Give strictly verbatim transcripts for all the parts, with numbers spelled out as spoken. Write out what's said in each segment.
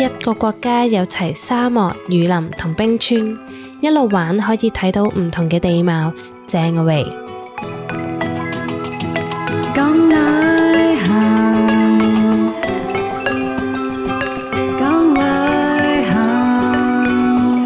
一個國家有齊沙漠、雨林同冰川，一路玩可以睇到唔同嘅地貌，正啊喂！ 講旅行，講旅行。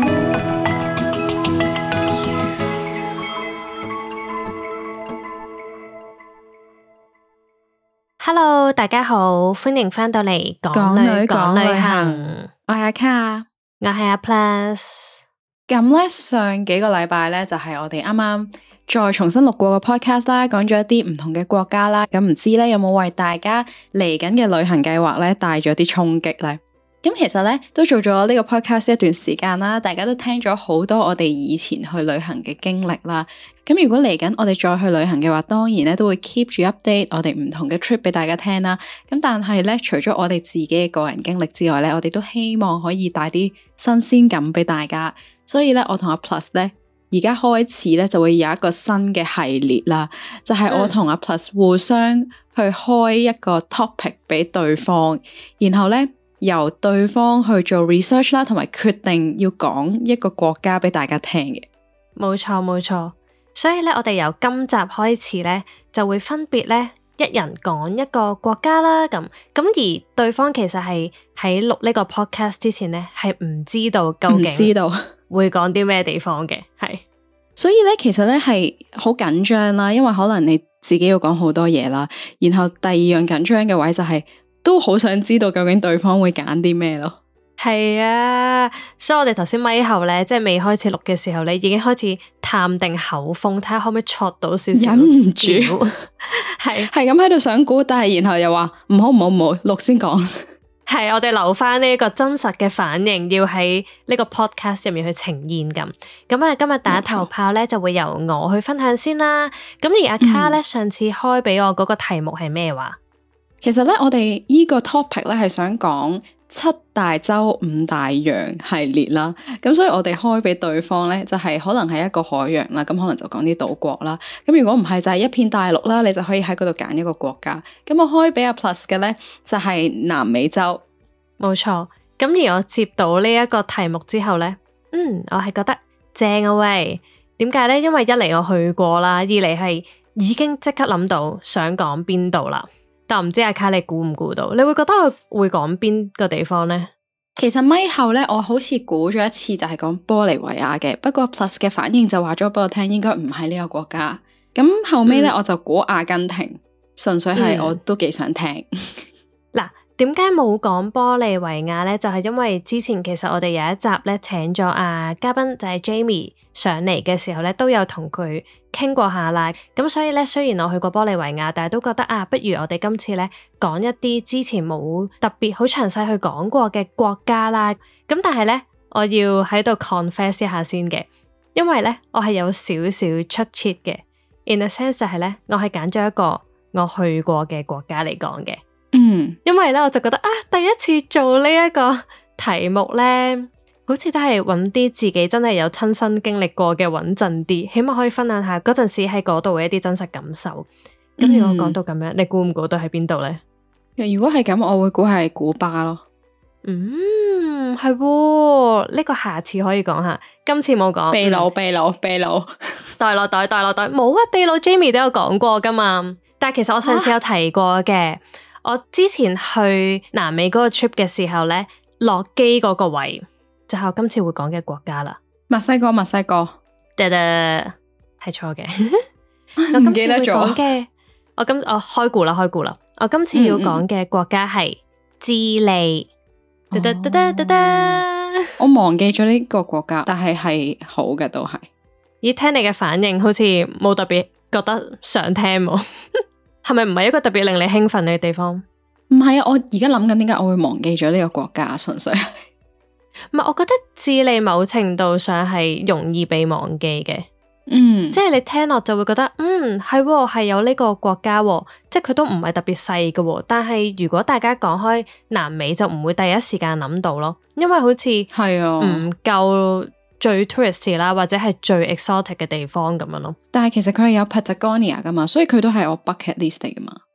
Hello， 大家好，歡迎返到嚟講旅講旅行。 我係阿卡， 我係阿 Plus。 咁咧，上幾個禮拜咧就係、是、我哋啱啱再重新錄過個 podcast 啦，講咗一啲唔同嘅國家啦。咁唔知咧有冇為大家嚟緊嘅旅行計劃咧帶咗啲衝擊咧？咁其實咧都做咗呢個 podcast 一段時間啦，大家都聽咗好多我哋以前去旅行嘅經歷啦。咁如果嚟緊我哋再去旅行嘅話，當然咧都會 keep 住 update 我哋唔同嘅 trip 俾大家聽啦。咁但係咧，除咗我哋自己嘅個人經歷之外咧，我哋都希望可以帶啲新鮮感俾大家。所以咧，我同阿 Plus 咧而家開始咧就會有一個新嘅系列啦，就係、是、我同阿 Plus 互相去開一個 topic 俾對方，然後咧由對方去做 research 啦，同埋決定要講一個國家俾大家聽嘅。 冇錯冇錯，所以咧我哋由今集開始咧就會分別咧一人講一個國家啦，咁咁而對方其實係喺錄呢個 podcast 之前咧係唔知道究竟唔知道會講啲咩地方嘅，係所以咧其實咧係好緊張啦，因為可能你自己要講好多嘢啦，然後第二樣緊張嘅位就係、是、都好想知道究竟對方會揀啲咩咯。 係啊，所以我哋頭先咪後咧，即係未開始錄嘅時候咧，已經開始探定口風，睇下可唔可以戳到少少， 忍唔住， 係係咁喺度想估，但係然後又話唔好唔好唔好錄先講。 係我哋留翻呢一個真實嘅反應，要喺呢個 podcast 入面去呈現咁。咁啊，今日打頭炮咧就會由我去分享先啦。咁而阿卡咧、嗯、上次開俾我嗰個題目係咩話？ 其實咧，我哋呢個 topic 咧係想講七大洲五大洋系列啦，咁所以我哋開俾對方咧就係、是、可能係一個海洋啦，咁可能就講啲島國啦，咁如果唔係就係一片大陸啦，你就可以喺嗰度揀一個國家。咁我開俾阿 Plus 嘅咧就係、是、南美洲， 冇錯。咁而我接到呢一個題目之後咧，嗯，我係覺得正啊喂，點解咧？因為一嚟我去過啦，二嚟係已經即刻諗到想講邊度啦。但唔知阿卡你估唔估到？你會覺得我會講邊個地方呢？ 其實咪後咧，我好似估咗一次，就係講玻利維亞嘅。不過 Plus 嘅反應就話咗俾我聽，應該唔係呢個國家。咁後尾咧，嗯、我就估阿根廷，純粹係我都幾想聽。 嗱、嗯，點解冇講玻利維亞咧？就係、是、因為之前其實我哋有一集咧，請咗阿嘉賓就係 Jamie 上嚟嘅時候咧，都有同佢傾過下啦。咁所以咧，雖然我去過玻利維亞，但係都覺得啊，不如我哋今次咧講一啲之前冇特別好詳細去講過嘅國家啦。咁但係咧，我要喺度 confess 一下先嘅，因為咧我係有少少出 cheat 嘅。In a sense 就係咧，我係揀咗一個我去過嘅國家嚟講嘅。 嗯， 因為咧我就覺得啊，第一次做呢一個題目咧，好似都係揾啲自己真係有親身經歷過嘅穩陣啲，起碼可以分享下嗰陣時喺嗰度嘅一啲真實感受。咁、嗯、如果講到咁樣，你估唔估到喺邊度呢？ 如果係咁，我會估係古巴咯。 嗯，係喎，呢、這個下次可以講下，今次冇講。秘魯，秘魯，秘魯， 袋落袋，袋落袋，冇啊！秘魯 Jamie 都有講過噶嘛，但係其實我上次有提過嘅。啊我之前去南美嗰個 trip 嘅時候咧，落機嗰個位就係我今次會講嘅國家啦。 墨西哥，墨西哥， 得得係錯嘅。 唔記得咗嘅。我今我開估啦，開估啦。我今次要講嘅國家係智利。得得得得得得。 我忘記咗呢個國家，但係係好嘅都係。 咦，聽你嘅反應好似冇特別覺得想聽喎。係咪唔係一個特別令你興奮嘅地方？ 唔係啊，我而家諗緊點解我會忘記咗呢個國家，純粹係唔係。我覺得智利某程度上係容易被忘記嘅， 嗯， 即係你聽落就會覺得，嗯，係喎，係有呢個國家喎，即係佢都唔係特別細嘅，但係如果大家講開南美就唔會第一時間諗到咯，因為好似係啊， 唔夠最 touristy 啦，或者係最 exotic 嘅地方咁樣咯。 但係其實佢係有 Patagonia 噶嘛，所以佢都係我 bucket list 嚟噶嘛。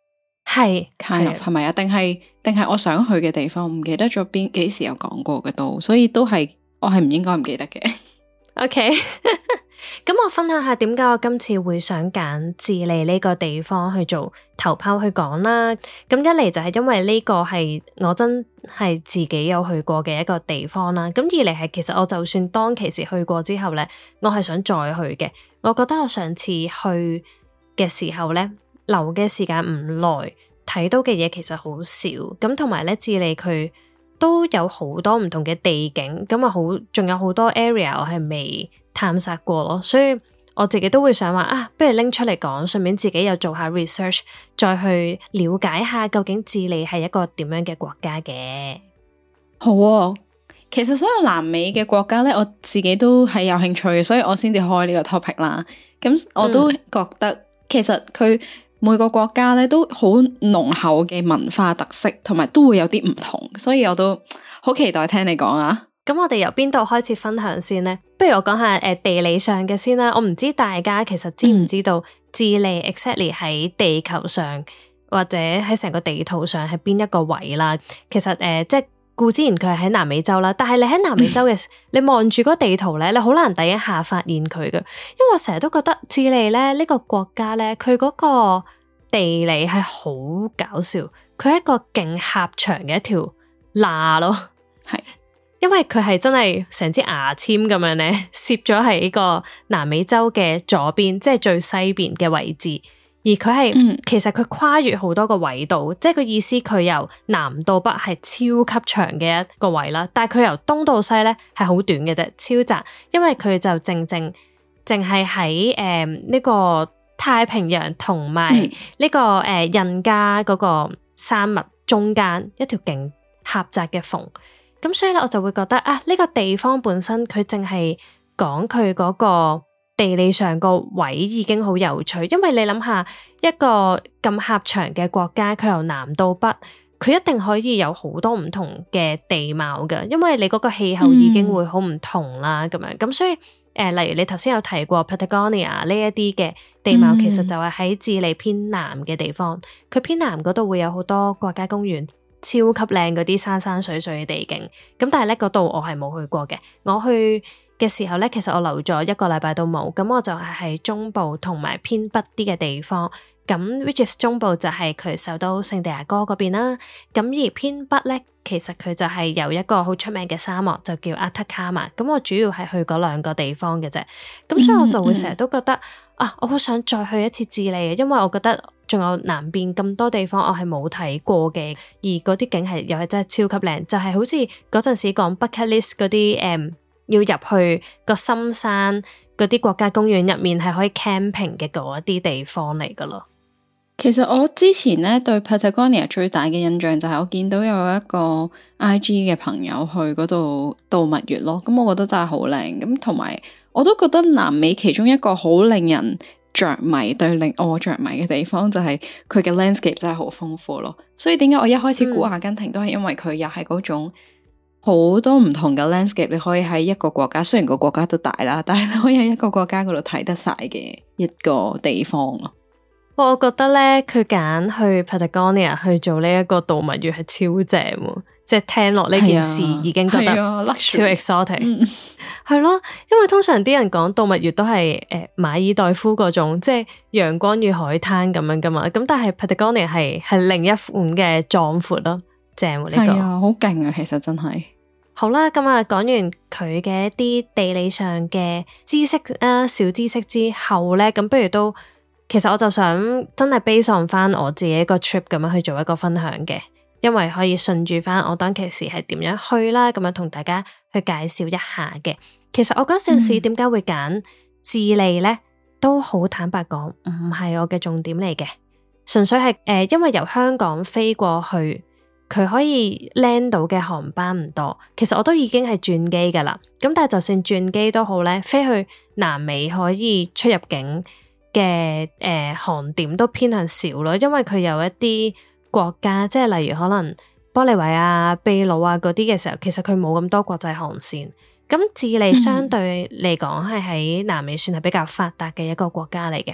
係 kind of 係咪啊？定係定係我想去嘅地方，唔記得咗邊幾時有講過嘅都，所以都係我係唔應該唔記得嘅。 OK， 咁我分享下點解我今次會想揀智利呢個地方去做頭炮去講啦。咁一嚟就係因為呢個係我真係自己有去過嘅一個地方啦。咁二嚟係其實我就算當其時去過之後呢，我係想再去嘅。我覺得我上次去嘅時候呢，留嘅時間唔耐，睇到嘅嘢其實好少。咁同埋呢，智利佢都有好多唔同嘅地景，咁啊好，仲有好多 area 我係未探索過咯，所以我自己都會想話啊，不如拎出嚟講，順便自己又做下 research， 再去了解下究竟智利係一個點樣嘅國家嘅。 好啊，其實所有南美嘅國家咧，我自己都係有興趣嘅，所以我先至開呢個 topic 啦。咁我都覺得、嗯、其實佢每個國家咧都好濃厚嘅文化特色，同埋都會有啲唔同，所以我都好期待聽你講啊。 咁我哋由邊度開始分享先呢？不如我講下誒、呃、地理上嘅先啦。我唔知大家其實知唔知道智利 exactly 喺地球上或者喺成個地圖上係邊一個位啦？其實誒、呃、即係固之然佢係喺南美洲啦，但係你喺南美洲嘅你望住嗰地圖咧，你好難第一下發現佢嘅，因為我成日都覺得智利咧呢、呢個國家咧，佢嗰個地理係好搞笑，佢係一個勁狹長嘅一條罅咯，係。因為佢係真係成支牙籤咁樣咧，攝咗喺呢個南美洲嘅左邊，即係最西邊嘅位置。而佢係，嗯、其實佢跨越好多個緯度，即係個意思，佢由南到北係超級長嘅一個位啦。但係佢由東到西咧係好短嘅啫，超窄。因為佢就正正淨係喺誒呢個太平洋同埋呢個誒、呃、印加嗰個山脈中間一條勁狹窄嘅縫。咁所以咧，我就會覺得啊，呢、這個地方本身佢淨係講佢嗰個地理上個位已經好有趣，因為你諗下一個咁狹長嘅國家，佢由南到北，佢一定可以有好多唔同嘅地貌㗎，因為你嗰個氣候已經會好唔同啦，咁、嗯、樣咁所以誒、呃，例如你頭先有提過 Patagonia 呢一啲嘅地貌，嗯、其實就係喺智利偏南嘅地方，佢偏南嗰度會有好多國家公園。超級靚嗰啲山山水水嘅地景，咁但係咧嗰度我係冇去過嘅。我去嘅時候咧，其實我留咗一個禮拜都冇，咁我就係喺中部同埋偏北啲嘅地方。咁 which is 中部就係佢首都聖地亞哥嗰邊啦。咁而偏北咧，其實佢就係有一個好出名嘅沙漠，就叫阿特卡馬。咁我主要係去嗰兩個地方嘅啫。咁所以我就會成日都覺得、嗯嗯、啊，我好想再去一次智利嘅，因為我覺得。仲有南邊咁多地方我係冇睇過嘅，而嗰啲景係又係真係超級靚，就係、是、好似嗰陣時講 bucket list 嗰啲誒，要入去個深山嗰啲國家公園入面係可以 camping 嘅嗰一啲地方嚟噶咯。 其實我之前咧對 Patagonia 最大嘅印象就係我見到有一個 I G 嘅朋友去嗰度度蜜月咯，咁我覺得真係好靚，咁同埋我都覺得南美其中一個好令人着迷對令我着迷嘅地方就係佢嘅 landscape 真係好豐富咯，所以點解我一開始估阿根廷都係因為佢又係嗰種好多唔同嘅 landscape，你可以喺一個國家，雖然個國家都大啦，但係你可以喺一個國家嗰度睇得晒嘅一個地方咯。 我覺得咧，佢揀去 Patagonia 去做呢一個度蜜月係超正喎，即係聽落呢件事已經覺得超 exotic，係咯，因為通常啲人講度蜜月都係誒、呃、馬爾代夫嗰種，即係陽光與海灘咁樣噶嘛，咁但係 Patagonia 係係另一款嘅壯闊咯，正喎呢、這個， 係啊，好勁啊，其實真係。 好啦，咁啊講完佢嘅一啲地理上嘅知識啊，小知識之後咧，咁不如都。其實我就想真係 base on 翻我自己一個 trip 咁樣去做一個分享嘅，因為可以順住翻我當其時係點樣去啦，咁樣同大家去介紹一下嘅。其實我嗰陣時點解會揀智利呢？都好坦白講，唔係我嘅重點嚟嘅，純粹係誒、呃，因為由香港飛過去，佢可以 land 到嘅航班唔多。其實我都已經係轉機噶啦，咁但係就算轉機都好呢，飛去南美可以出入境嘅誒、呃、航點都偏向少咯，因為佢有一啲國家，即係例如可能玻利維亞、秘魯啊嗰啲嘅時候，其實佢冇咁多國際航線。咁智利相對嚟講係喺南美算係比較發達嘅一個國家嚟嘅。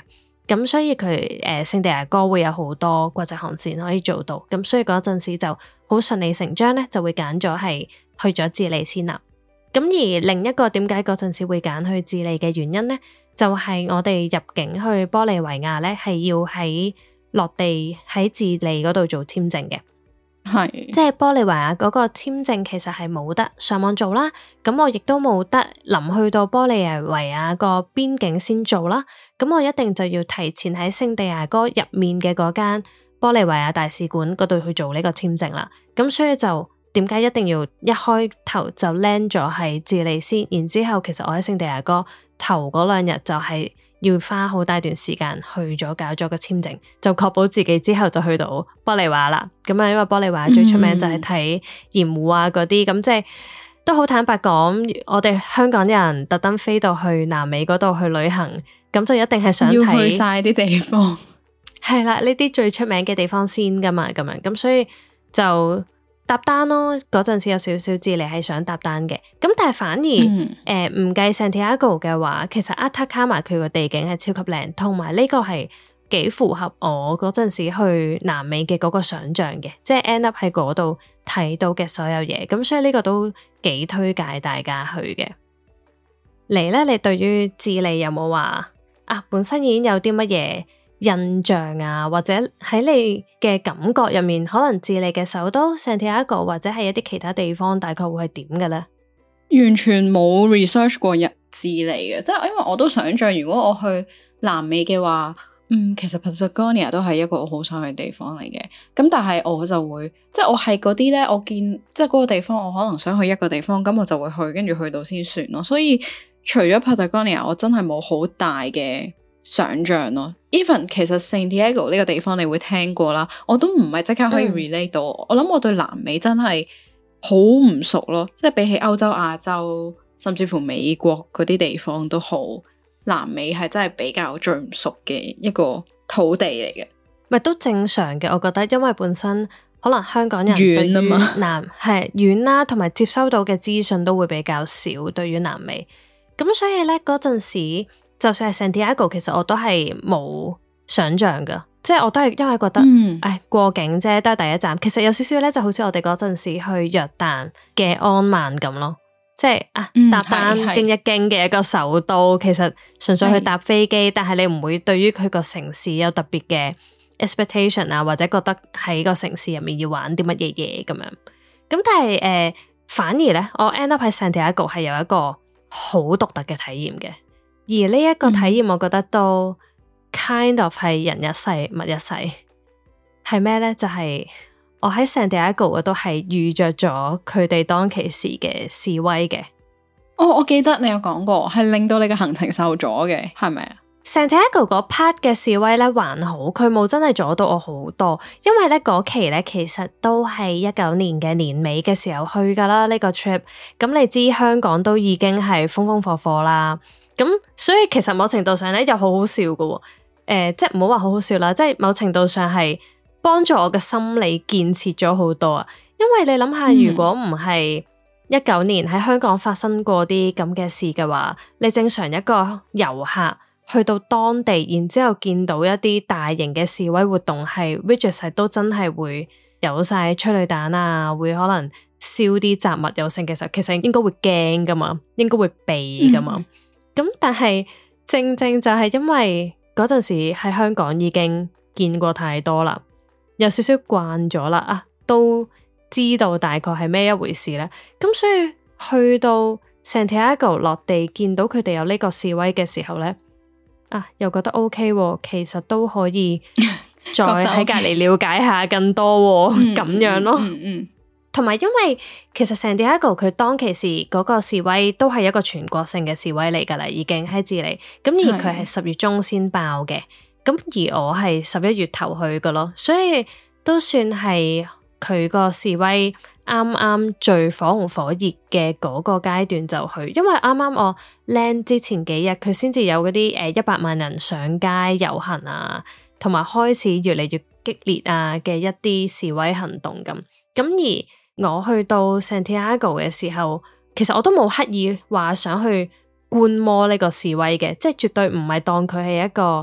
咁所以佢誒、呃、聖地亞哥會有好多國際航線可以做到，咁所以嗰陣時就好順理成章咧，就會揀咗係去咗智利先啦。咁而另一個點解嗰陣時會揀去智利嘅原因咧，就係、是、我哋入境去玻利維亞咧，係要喺落地喺智利嗰度做簽證嘅。 係， 即係玻利維亞嗰個簽證其實係冇得上網做啦，咁我亦都冇得臨去到玻利維亞個邊境先做啦，咁我一定就要提前喺聖地亞哥入面嘅嗰間玻利維亞大使館嗰度去做呢個簽證啦，咁所以就點解一定要一開頭就 land 咗喺智利先，然之後其實我喺聖地亞哥頭嗰兩日就係、是。要花好大段時間去咗搞咗個簽證，就確保自己之後就去到玻利維亞啦。咁啊，因為玻利維亞最出名就係睇鹽湖啊嗰啲，咁、嗯、即係都好坦白講，我哋香港人特登飛到去南美嗰度去旅行，咁就一定係想睇要去晒啲地方， 係啦，呢啲最出名嘅地方先噶嘛，咁樣咁所以就搭單咯。嗰陣時有少少智利係想搭單嘅，咁但係反而誒唔計 Santiago 嘅話，其實 Atacama 佢個地景係超級靚，同埋呢個係幾符合我嗰陣時去南美嘅嗰個想象嘅，即係 end up 喺嗰度睇到嘅所有嘢，咁所以呢個都幾推介大家去嘅。嚟咧，你對於智利有冇話啊本身已經有啲乜嘢印象啊，或者喺你嘅感覺入面，可能智利嘅首都 Santiago 或者係一啲其他地方，大概會係點嘅咧？ 完全冇 research 過入智利嘅，即係因為我都想象如果我去南美嘅話，嗯，其實 Patagonia 都係一個我好想去嘅地方嚟嘅。咁但係我就會，即係我係嗰啲咧，我見即係嗰個地方，我可能想去一個地方，咁我就會去，跟住去到先算咯。所以除咗 Patagonia，我真係冇好大嘅想象咯。Even 其實 Santiago 呢個地方你會聽過啦，我都唔係即刻可以 relate 到。嗯、我諗我對南美真係好唔熟咯，即係比起歐洲、亞洲，甚至乎美國嗰啲地方都好，南美係真係比較最唔熟嘅一個土地嚟嘅。 咪都正常嘅，我覺得，因為本身可能香港人遠啊嘛，南係遠啦，同埋接收到嘅資訊都會比較少，對於南美。咁所以咧嗰陣時。就算係 Santiago， 其實我都係冇想象噶，即係我都係因為覺得，嗯、唉過境啫，都係第一站。其實有少少咧，就好似我哋嗰陣時去約旦嘅安曼咁咯，即係啊搭單經一經嘅一個首都，其實純粹去搭飛機，但係你唔會對於佢個城市有特別嘅 expectation 啊，或者覺得喺個城市入面要玩啲乜嘢嘢咁樣。咁但係誒、呃，反而咧，我 end up 喺 Santiago 係有一個好獨特嘅體驗嘅。而呢一個體驗，我覺得都 kind of 係人一世物一世，係咩咧？就係、是、我喺 Santiago 嗰度係遇着咗佢哋當其時嘅示威嘅。 哦，我記得你有講過，係令到你嘅行程受阻嘅，係咪啊 ？Santiago 嗰 part 嘅示威咧還好，佢冇真係阻到我好多，因為咧嗰期咧其實都係一九年嘅年尾嘅時候去噶啦，呢、這個 trip。咁你知香港都已經係風風火火啦。咁所以其實某程度上咧又好好笑嘅，誒、呃，即係唔好話好好笑啦，即係某程度上係幫助我嘅心理建設咗好多啊。因為你諗下，如果唔係一九年喺香港發生過啲咁嘅事嘅話，你正常一個遊客去到當地，然之後見到一啲大型嘅示威活動，係 which is 都真係會有晒催淚彈啊，會可能燒啲雜物有剩嘅時候，其實應該會驚噶嘛，應該會避噶嘛。嗯咁但係正正就係因為嗰陣時喺香港已經見過太多啦，有少少慣咗啦啊，都知道大概係咩一回事咧。咁所以去到 Santiago 落地見到佢哋有呢個示威嘅時候咧，啊又覺得 OK 喎，其實都可以再喺隔籬了解下更多喎，咁樣咯。嗯嗯嗯同埋，因為其實 Santiago 佢當其時嗰個示威都係一個全國性嘅示威嚟噶啦，已經喺智利。咁而佢係十月中先爆嘅，咁而我係十一月頭去噶咯，所以都算係佢個示威啱啱最火紅火熱嘅嗰個階段就去。因為啱啱我 land 之前幾日，佢先至有嗰啲誒一百萬人上街遊行啊，同埋開始越嚟越激烈啊嘅一啲示威行動咁。咁而我去到 Santiago 嘅時候，其實我都冇刻意話想去觀摩呢個示威嘅，即係絕對唔係當佢係一個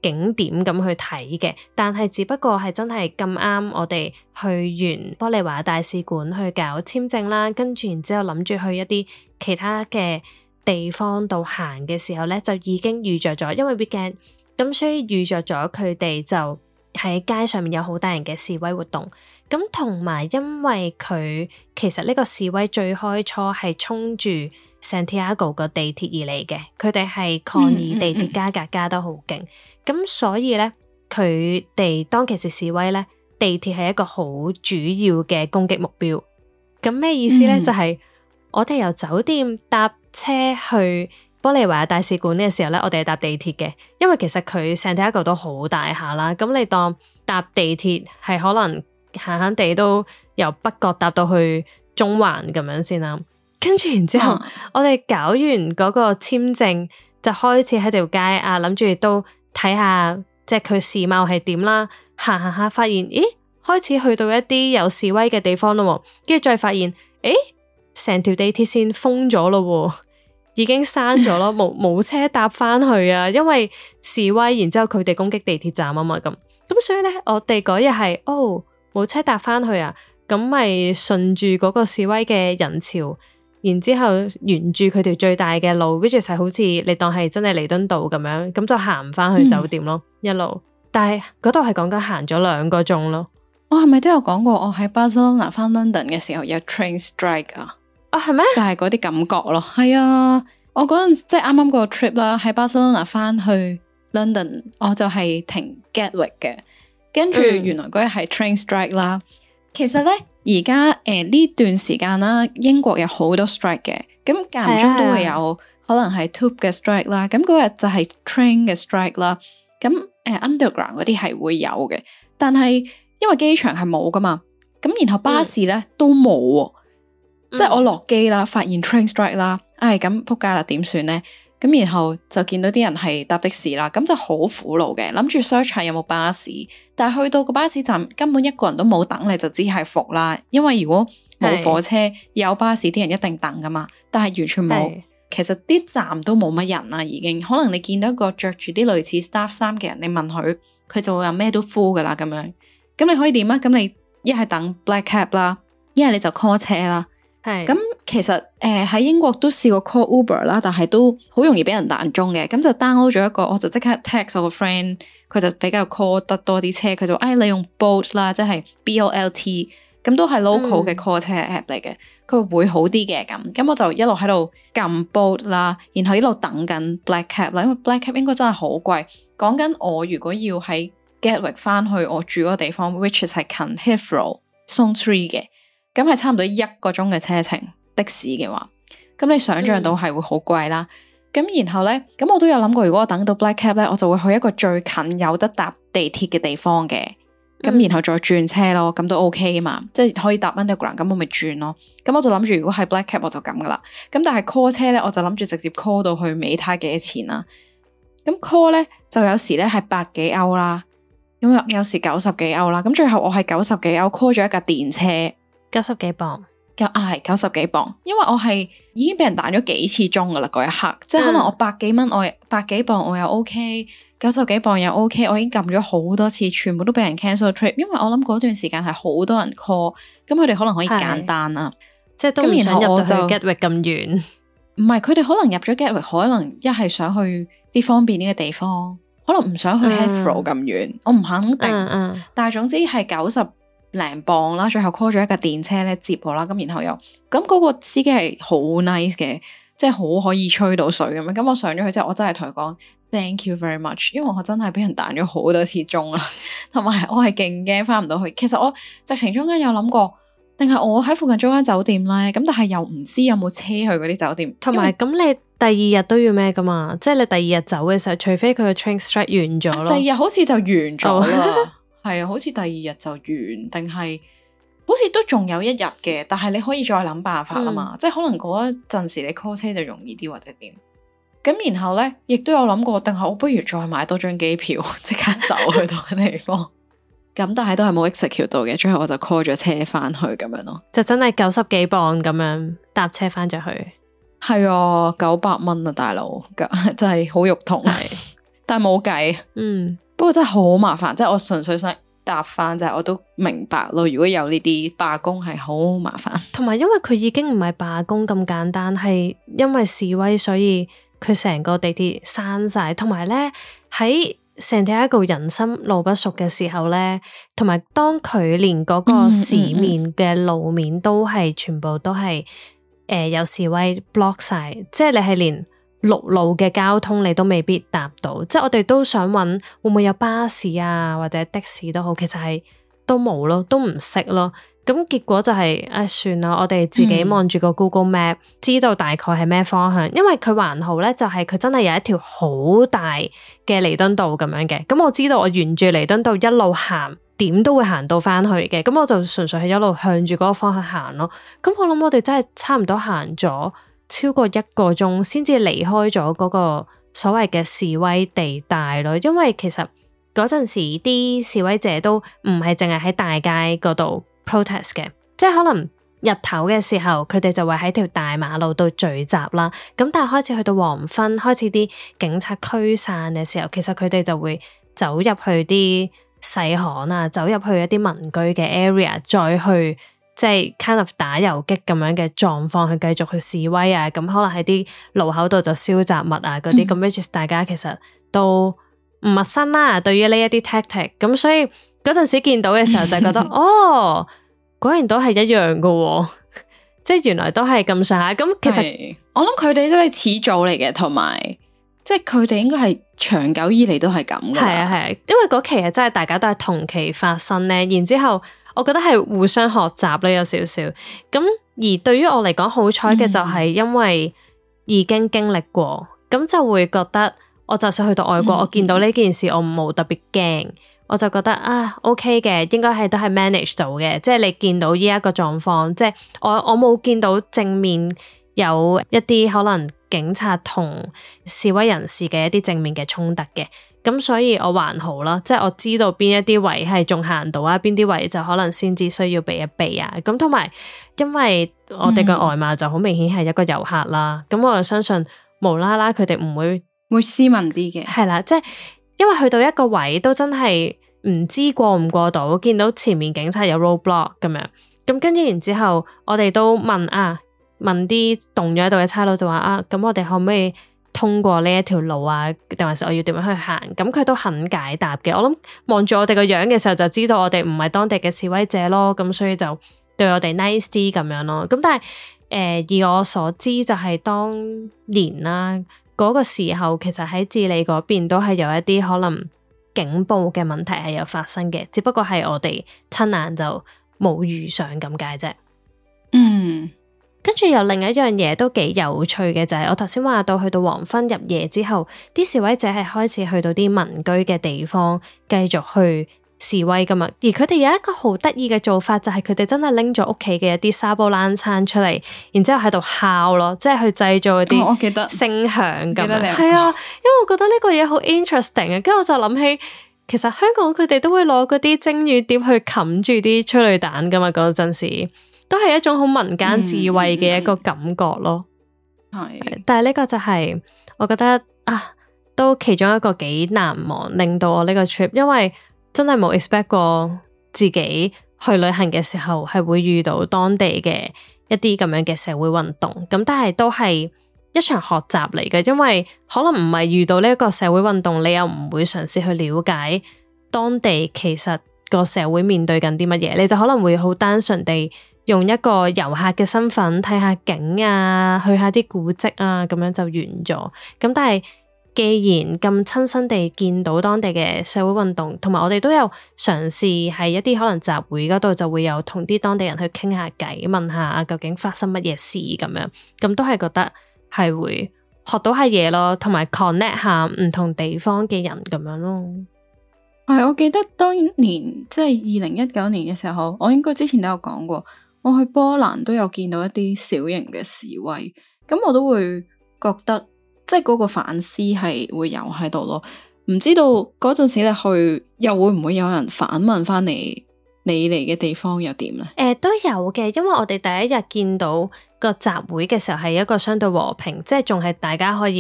景點咁去睇嘅，但係只不過係真係咁啱我哋去完玻利維亞大使館去搞簽證啦，跟住然之後諗住去一啲其他嘅地方度行嘅時候咧，就已經預着咗，因為 weekend，咁所以預着咗佢哋就喺街上面有好大型嘅示威活動，咁同埋因為佢其實呢個示威最開初係衝住 Santiago 個地鐵而嚟嘅，佢哋係抗議地鐵加價加得好勁，咁所以咧佢哋當其時示威咧，地鐵係一個好主要嘅攻擊目標。咁咩意思咧？嗯、就係我哋由酒店搭車去玻利維亞大使館呢個時候咧，我哋係搭地鐵嘅，因為其實佢 Santiago 都好大下啦，咁你當搭地鐵係可能閒閒地都由北角搭到去中環咁樣先啦。跟住然之後，啊、我哋搞完嗰個簽證，就開始喺條街啊，諗住都睇下，即係佢市貌係點啦。行行下，發現咦，開始去到一啲有示威嘅地方咯。跟住再發現，誒，成條地鐵線封咗咯，已經閂咗咯，冇冇車搭翻去啊。因為示威，然之後佢哋攻擊地鐵站啊嘛，咁咁所以咧，我哋嗰日係哦冇車搭翻去啊，咁咪順住嗰個示威嘅人潮。然之後沿住佢條最大嘅路 which 係好似你當係真係彌敦道咁樣，咁就行翻去酒店咯，嗯、一路。但係嗰度係講緊行咗兩個鐘咯。 我係咪都有講過？我喺 Barcelona 翻 London 嘅時候有 train strike 啊？ 啊係咩？ 就係嗰啲感覺咯。係啊，我嗰陣即係啱啱個 trip 啦，喺 Barcelona 翻去 London，我就係停 Gatwick 嘅，跟住原來嗰日係 train strike 啦。嗯、其實咧。而家誒呢段時間啦，英國有好多 strike 嘅，咁間唔中都會有可能係 tube 嘅 strike 啦，咁嗰日就係 train 嘅 strike 啦，咁誒、呃、underground 嗰啲係會有嘅，但係因為機場係冇噶嘛，咁然後巴士咧、嗯、都冇，即係我落機啦，發現 train strike 啦，唉咁仆街啦，點算咧？咁然後就見到啲人係搭的士啦，咁就好苦惱嘅，諗住 search 下有冇巴士，但係去到個巴士站根本一個人都冇等，你就知係伏啦。因為如果冇火車是有巴士，啲人一定等噶嘛，但係完全冇。是其實啲站都冇乜人啦，已經可能你見到一個着住啲類似 staff 衫嘅人，你問佢，佢就會話咩都 full 噶啦咁樣。咁你可以點啊？咁你一係等 black cab 啦，一係你就 call 車啦。係咁是，其實誒喺、呃、英國都試過 call Uber 啦，但係都好容易俾人彈中嘅。咁就 download 咗一個，我就即刻 text 我個 friend，佢就比較 call 得多啲車，佢就誒你用 Bolt 啦，即係 B O L T， 咁都係 local 嘅 call 車 app 嚟嘅，佢、嗯、會好啲嘅咁。咁我就一路喺度撳 Bolt 啦，然後一路等緊 Black Cab 啦，因為 Black Cab 應該真係好貴。講緊我如果要喺 Gatwick 翻去我住嗰個地方 ，which is 係近 Heathrow Zone three 嘅。咁係差唔多一個鐘嘅車程的士嘅話，咁你想象到係會好貴啦。咁、嗯、然後呢，咁我都有諗過，如果我等到 Black Cab 呢，我就會去一個最近有得搭地鐵嘅地方嘅。咁、嗯、然後再轉車咯，咁都 OK 嘛，即係可以搭 Underground，咁我咪轉咯。咁我就諗住，如果係 Black Cab 我就咁噶啦。咁但係 call 車呢，我就諗住直接 call 到去尾睇幾多錢啦。咁 call 呢，就有時呢係百幾歐啦，咁有時九十幾歐啦。咁最後我係九十幾歐 call 咗一架電車。 九十幾磅， 啊係九十幾磅，因為我係已經俾人彈咗幾次鐘噶啦嗰一刻，即係可能我百幾蚊，我百幾磅我又 OK， 九十幾磅又 OK， 我已經撳咗好多次，全部都俾人 cancel trip，因為我諗嗰段時間係好多人 call， 咁佢哋可能可以簡單啊， 即係都唔想入到去 Gatwick 咁遠，唔係佢哋可能入咗 Gatwick， 可能一係想去啲方便啲嘅地方，可能唔想去 Heathrow 咁遠，嗯、我唔肯定，嗯嗯、但係總之係九十零磅啦，最後 call 咗一架電車咧接我啦，咁然後又咁嗰個司機係好 nice 嘅，即係好可以吹到水咁樣，咁我上咗去之後，我真係同佢講 thank you very much， 因為我真係俾人彈咗好多次鐘啦，同埋我係勁驚翻唔到去。其實我直情中間有諗過，定係我喺附近租間酒店咧，咁但係又唔知有冇車去嗰啲酒店， 同埋咁你第二日都要咩噶嘛？即係你第二日走嘅時候，除非佢個 train strike 完咗咯， 第二日好似就完咗啦。係啊，好似第二日就完，定係好似都仲有一日嘅，但係你可以再諗辦法啊嘛，嗯、即係可能嗰陣時你 call 車就容易啲或者點。咁然後咧，亦都有諗過，定係我不如再買多張機票，即刻走去到個地方。咁但係都係冇 execute 到嘅，最後我就 call 咗車翻去咁樣咯。 就真係九十幾磅咁樣搭車翻咗去。 係啊，九百蚊啊，大佬，真係好肉痛。 但係冇計。 嗯， 不過真係好麻煩，即係我純粹想答翻就係我都明白咯。如果有呢啲罷工係好麻煩， 同埋因為佢已經唔係罷工咁簡單，係因為示威，所以佢成個地鐵閂晒。同埋咧喺Santiago人心路不熟嘅時候咧，同埋當佢連嗰個市面嘅路面都係、嗯嗯嗯、全部都係誒、呃、有示威 block 晒，即係你係連陸路嘅交通你都未必搭到，即係我哋都想揾會唔會有巴士啊或者的士都好，其實係都冇咯，都唔識咯。咁結果就係、是、唉算啦，我哋自己望住個 Google Map、嗯、知道大概係咩方向，因為佢還好咧，就係佢真係有一條好大嘅彌敦道咁樣嘅。咁我知道我沿住彌敦道一路行，點都會行到翻去嘅。咁我就純粹係一路向住嗰個方向行咯。咁我諗我哋真係差唔多行咗超過一個鐘，先至離開咗嗰個所謂嘅示威地帶咯。因為其實嗰陣時啲示威者都唔係淨係喺大街嗰度protest 嘅，即係可能日頭嘅時候佢哋就會喺條大馬路度聚集啦，咁但係開始去到黃昏，開始啲警察驅散嘅時候，其實佢哋就會走入去啲細巷啊，走入去一啲民居嘅 area， 再去即係 kind of 打游擊咁樣嘅狀況去繼續去示威啊，咁可能喺啲路口度就燒雜物啊嗰啲，咁 which 大家其實都唔陌生啦，對於呢一啲 tactic， 咁所以嗰陣時見到嘅時候就覺得哦，果然都係一樣噶、哦，即係原來都係咁上下。咁其實我諗佢哋真係始祖嚟嘅，同埋即係佢哋應該係長久以嚟都係咁噶。係啊係啊，因為嗰期係真係大家都係同期發生咧，然之後我覺得係互相學習咧，有少少。咁而對於我嚟講，好彩嘅就係因為已經經歷過，咁、嗯、就會覺得我就算去到外國，嗯、我見到呢件事，我冇特別驚。我就覺得啊 OK 嘅，應該係都係 manage 到嘅，即係你見到呢一個狀況，即係我我冇見到正面有一啲可能警察同示威人士嘅一啲正面嘅衝突嘅，咁所以我還好啦，即係我知道邊一啲位係仲行到啊，邊啲位就可能先至需要避一避啊，咁同埋因為我哋嘅外貌就好明顯係一個遊客啦，咁、嗯、我就相信無啦啦佢哋唔會會斯文啲嘅， 係啦，即係。因為去到一個位都真係唔知過唔過到，見到前面警察有 roadblock 咁樣，咁跟住然之後我哋都問啊，問啲凍咗喺度嘅差佬就話啊，咁我哋可唔可以通過呢一條路啊？定還是我要點樣去行？咁佢都肯解答嘅。我諗望住我哋個樣嘅時候就知道我哋唔係當地嘅示威者咯，咁所以就對我哋 nice 啲咁樣咯。咁但係誒、呃，以我所知就係當年啦。嗰個時候其實喺智利嗰邊都係有一啲可能警報嘅問題係有發生嘅，只不過係我哋親眼就冇遇上咁解啫。 嗯， 跟住有另一樣嘢都幾有趣嘅就係、是、我頭先話到去到黃昏入夜之後，啲示威者係開始去到啲民居嘅地方繼續去示威噶嘛，而佢哋有一個好得意嘅做法，就係佢哋真係拎咗屋企嘅一啲沙煲冷餐出嚟，然之後喺度敲咯，即係去製造一啲聲響咁。係啊，因為我覺得呢個嘢好 interesting 啊，跟住我就諗起，其實香港佢哋都會攞嗰啲蒸魚碟去冚住啲催淚彈噶嘛，嗰陣時都係一種好民間智慧嘅一個感覺咯。係、嗯，但係呢個就係、是、我覺得啊，都其中一個幾難忘，令到我呢個 trip， 因為真係冇 expect 過自己去旅行嘅時候係會遇到當地嘅一啲咁樣嘅社會運動，咁但係都係一場學習嚟嘅，因為可能唔係遇到呢一個社會運動，你又唔會嘗試去了解當地其實個社會面對緊啲乜嘢，你就可能會好單純地用一個遊客嘅身份睇下景啊，去下啲古蹟啊，咁樣就完咗。咁但係既然咁親身地見到當地嘅社會運動，同埋我哋都有嘗試喺一啲可能集會嗰度就會有同啲當地人去傾下偈，問下究竟發生乜嘢事咁樣，咁都係覺得係會學到下嘢咯，同埋 connect 下唔同地方嘅人咁樣咯。 係，我記得當年即係二零一九年嘅時候，我應該之前都有講過，我去波蘭都有見到一啲小型嘅示威，咁我都會覺得。即係嗰個反思係會有喺度咯，唔知道嗰陣時你去又會唔會有人反問翻你，你嚟嘅地方又點呢？誒、 呃，都有嘅，因為我哋第一日見到個集會嘅時候係一個相對和平，即係仲係大家可以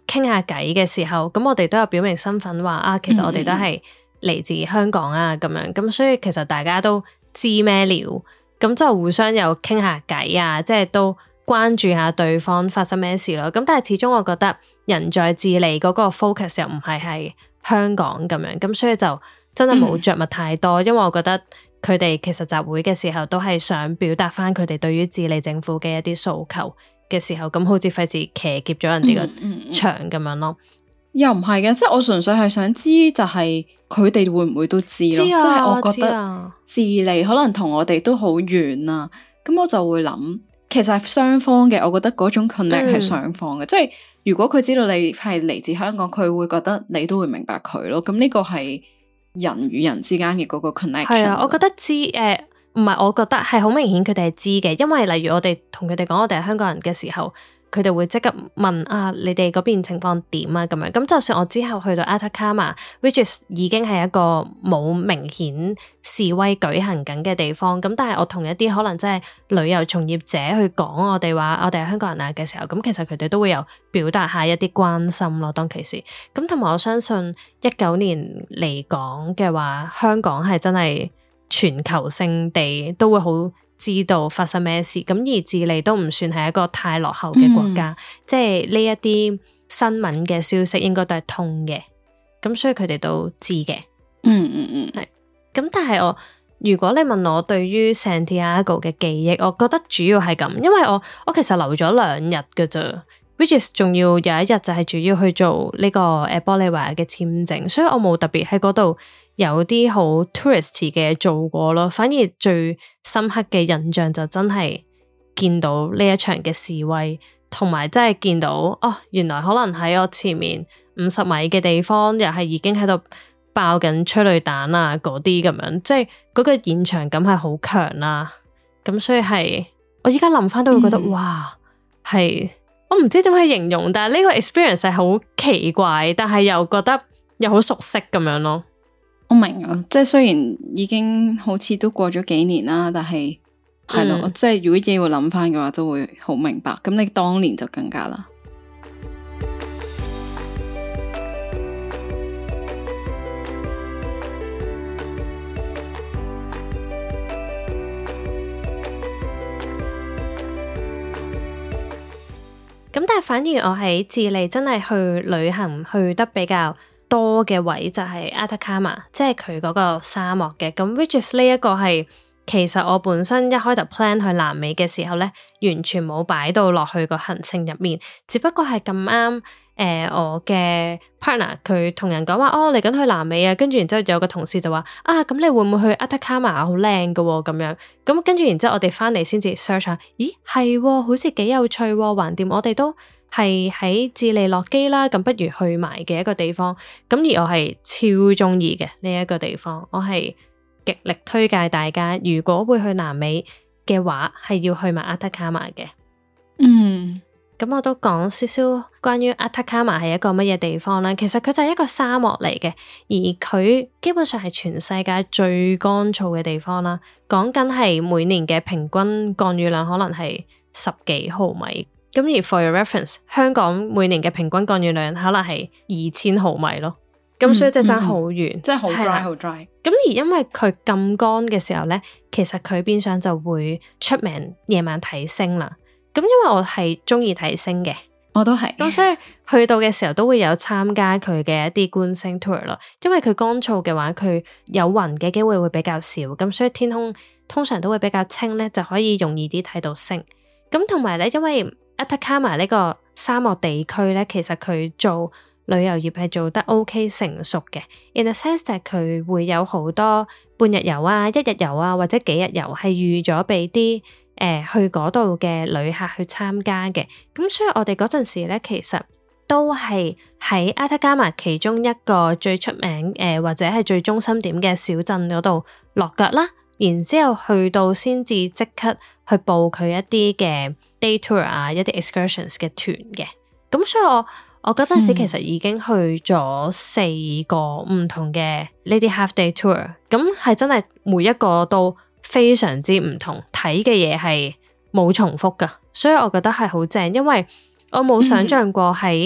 傾下偈嘅時候，咁我哋都有表明身份話啊，其實我哋都係嚟自香港啊咁樣，咁所以其實大家都知咩料，咁就互相有傾下偈啊，即係都關注下對方發生咩事咯。咁但係始終我覺得人在智利嗰個 focus 又唔係係香港咁樣，咁所以就真係冇着墨太多，嗯、因為我覺得佢哋其實集會嘅時候都係想表達翻佢哋對於智利政府嘅一啲訴求嘅時候，咁好似費事騎劫咗人哋個場咁樣咯。 又唔係嘅，即係我純粹係想知就係佢哋會唔會都知咯，即係、啊、我覺得智利可能同我哋都好遠啊，咁我就會諗，其實係雙方嘅，我覺得嗰種 connect 係雙方嘅，嗯、即係如果佢知道你係嚟自香港，佢會覺得你都會明白佢咯，咁呢個係人與人之間嘅嗰個 connection。係啊， 我覺得知誒，唔係，我覺得係好明顯佢哋係知嘅，因為例如我哋同佢哋講我哋係香港人嘅時候，佢哋會即刻問啊，你哋嗰邊情況點啊咁樣。咁就算我之後去到 Atacama，which is 已經係一個冇明顯示威舉行緊嘅地方，咁但係我同一啲可能即係旅遊從業者去講我哋話我哋係香港人啊嘅時候，咁其實佢哋都會有表達下一啲關心咯。當其時，咁同埋我相信一九年嚟講嘅話，香港係真係全球性地都會好知道發生咩事，咁而智利都唔算係一個太落後嘅國家，嗯、即係呢一啲新聞嘅消息應該都係通嘅，咁所以佢哋都知嘅。 嗯嗯嗯，係。 咁但係我如果你問我對於 Santiago 嘅記憶，我覺得主要係咁，因為我我其實留咗兩日㗎咋。which is 仲要有一日就係主要去做呢個誒玻利維亞嘅簽證，所以我冇特別喺嗰度有啲好 touristy 嘅嘢做過咯，反而最深刻嘅印象就真係見到呢一場嘅示威，同埋真係見到哦，原來可能喺我前面五十米嘅地方又係已經喺度爆緊催淚彈啊嗰啲咁樣，即係嗰個現場感係好強啦，咁所以係我依家諗翻都會覺得、嗯、哇係。我唔知點去形容，但係呢個 experience 係好奇怪，但係又覺得又好熟悉咁樣咯。 我明啊，即係雖然已經好似都過咗幾年啦，但係係咯，即係如果嘢會諗翻嘅話，都會好明白。咁你當年就更加啦。 咁但係反而我喺智利真係去旅行去得比較多嘅位就係 Atacama， 即係佢嗰個沙漠嘅。咁 which is 呢一個係其實我本身一開頭 plan 去南美嘅時候咧，完全冇擺到落去個行程入面，只不過係咁啱誒我嘅 partner 佢同人講話哦嚟緊去南美啊，跟住然之後有個同事就話啊，咁你會唔會去 Atacama 好靚㗎喎咁樣，咁跟住然之後我哋翻嚟先至 search 下，咦係喎，好似幾有趣喎，橫掂我哋都係喺智利落機啦，咁不如去埋嘅一個地方，咁而我係超中意嘅呢一個地方，我係極力推介大家，如果會去南美嘅話，係要去埋 Atacama 嘅。 嗯， 咁我都講少少關於 Atacama 係一個乜嘢地方啦。其實佢就係一個沙漠嚟嘅，而佢基本上係全世界最乾燥嘅地方啦。講緊係每年嘅平均降雨量可能係十幾毫米。咁而 for your reference， 香港每年嘅平均降雨量可能係二千毫米咯。咁、嗯、所以即係爭好遠， 即係好 dry 好 dry。 咁而因為佢咁乾嘅時候咧，其實佢變相就會出名夜晚睇星啦。咁因為我係中意睇星嘅， 我都係。 咁所以去到嘅時候都會有參加佢嘅一啲觀星 tour 咯。因為佢乾燥嘅話，佢有雲嘅機會會比較少，咁所以天空通常都會比較清咧，就可以容易啲睇到星。咁同埋咧，因為 Atacama 呢個沙漠地區咧，其實佢做旅遊業係做得 OK 成熟嘅 in a sense that 佢會有好多半日遊啊、一日遊啊或者幾日遊係預咗俾啲誒去嗰度嘅旅客去參加嘅。咁所以我哋嗰陣時咧，其實都係喺 Atacama 其中一個最出名誒、呃、或者係最中心點嘅小鎮嗰度落腳啦，然之後去到先至即刻去報佢一啲嘅 day tour 啊、一啲 excursions 嘅團嘅。咁所以我我嗰陣時其實已經去咗四個唔同嘅呢啲 half day tour，咁係真係每一個都非常之唔同，睇嘅嘢係冇重複噶，所以我覺得係好正，因為我冇想象過喺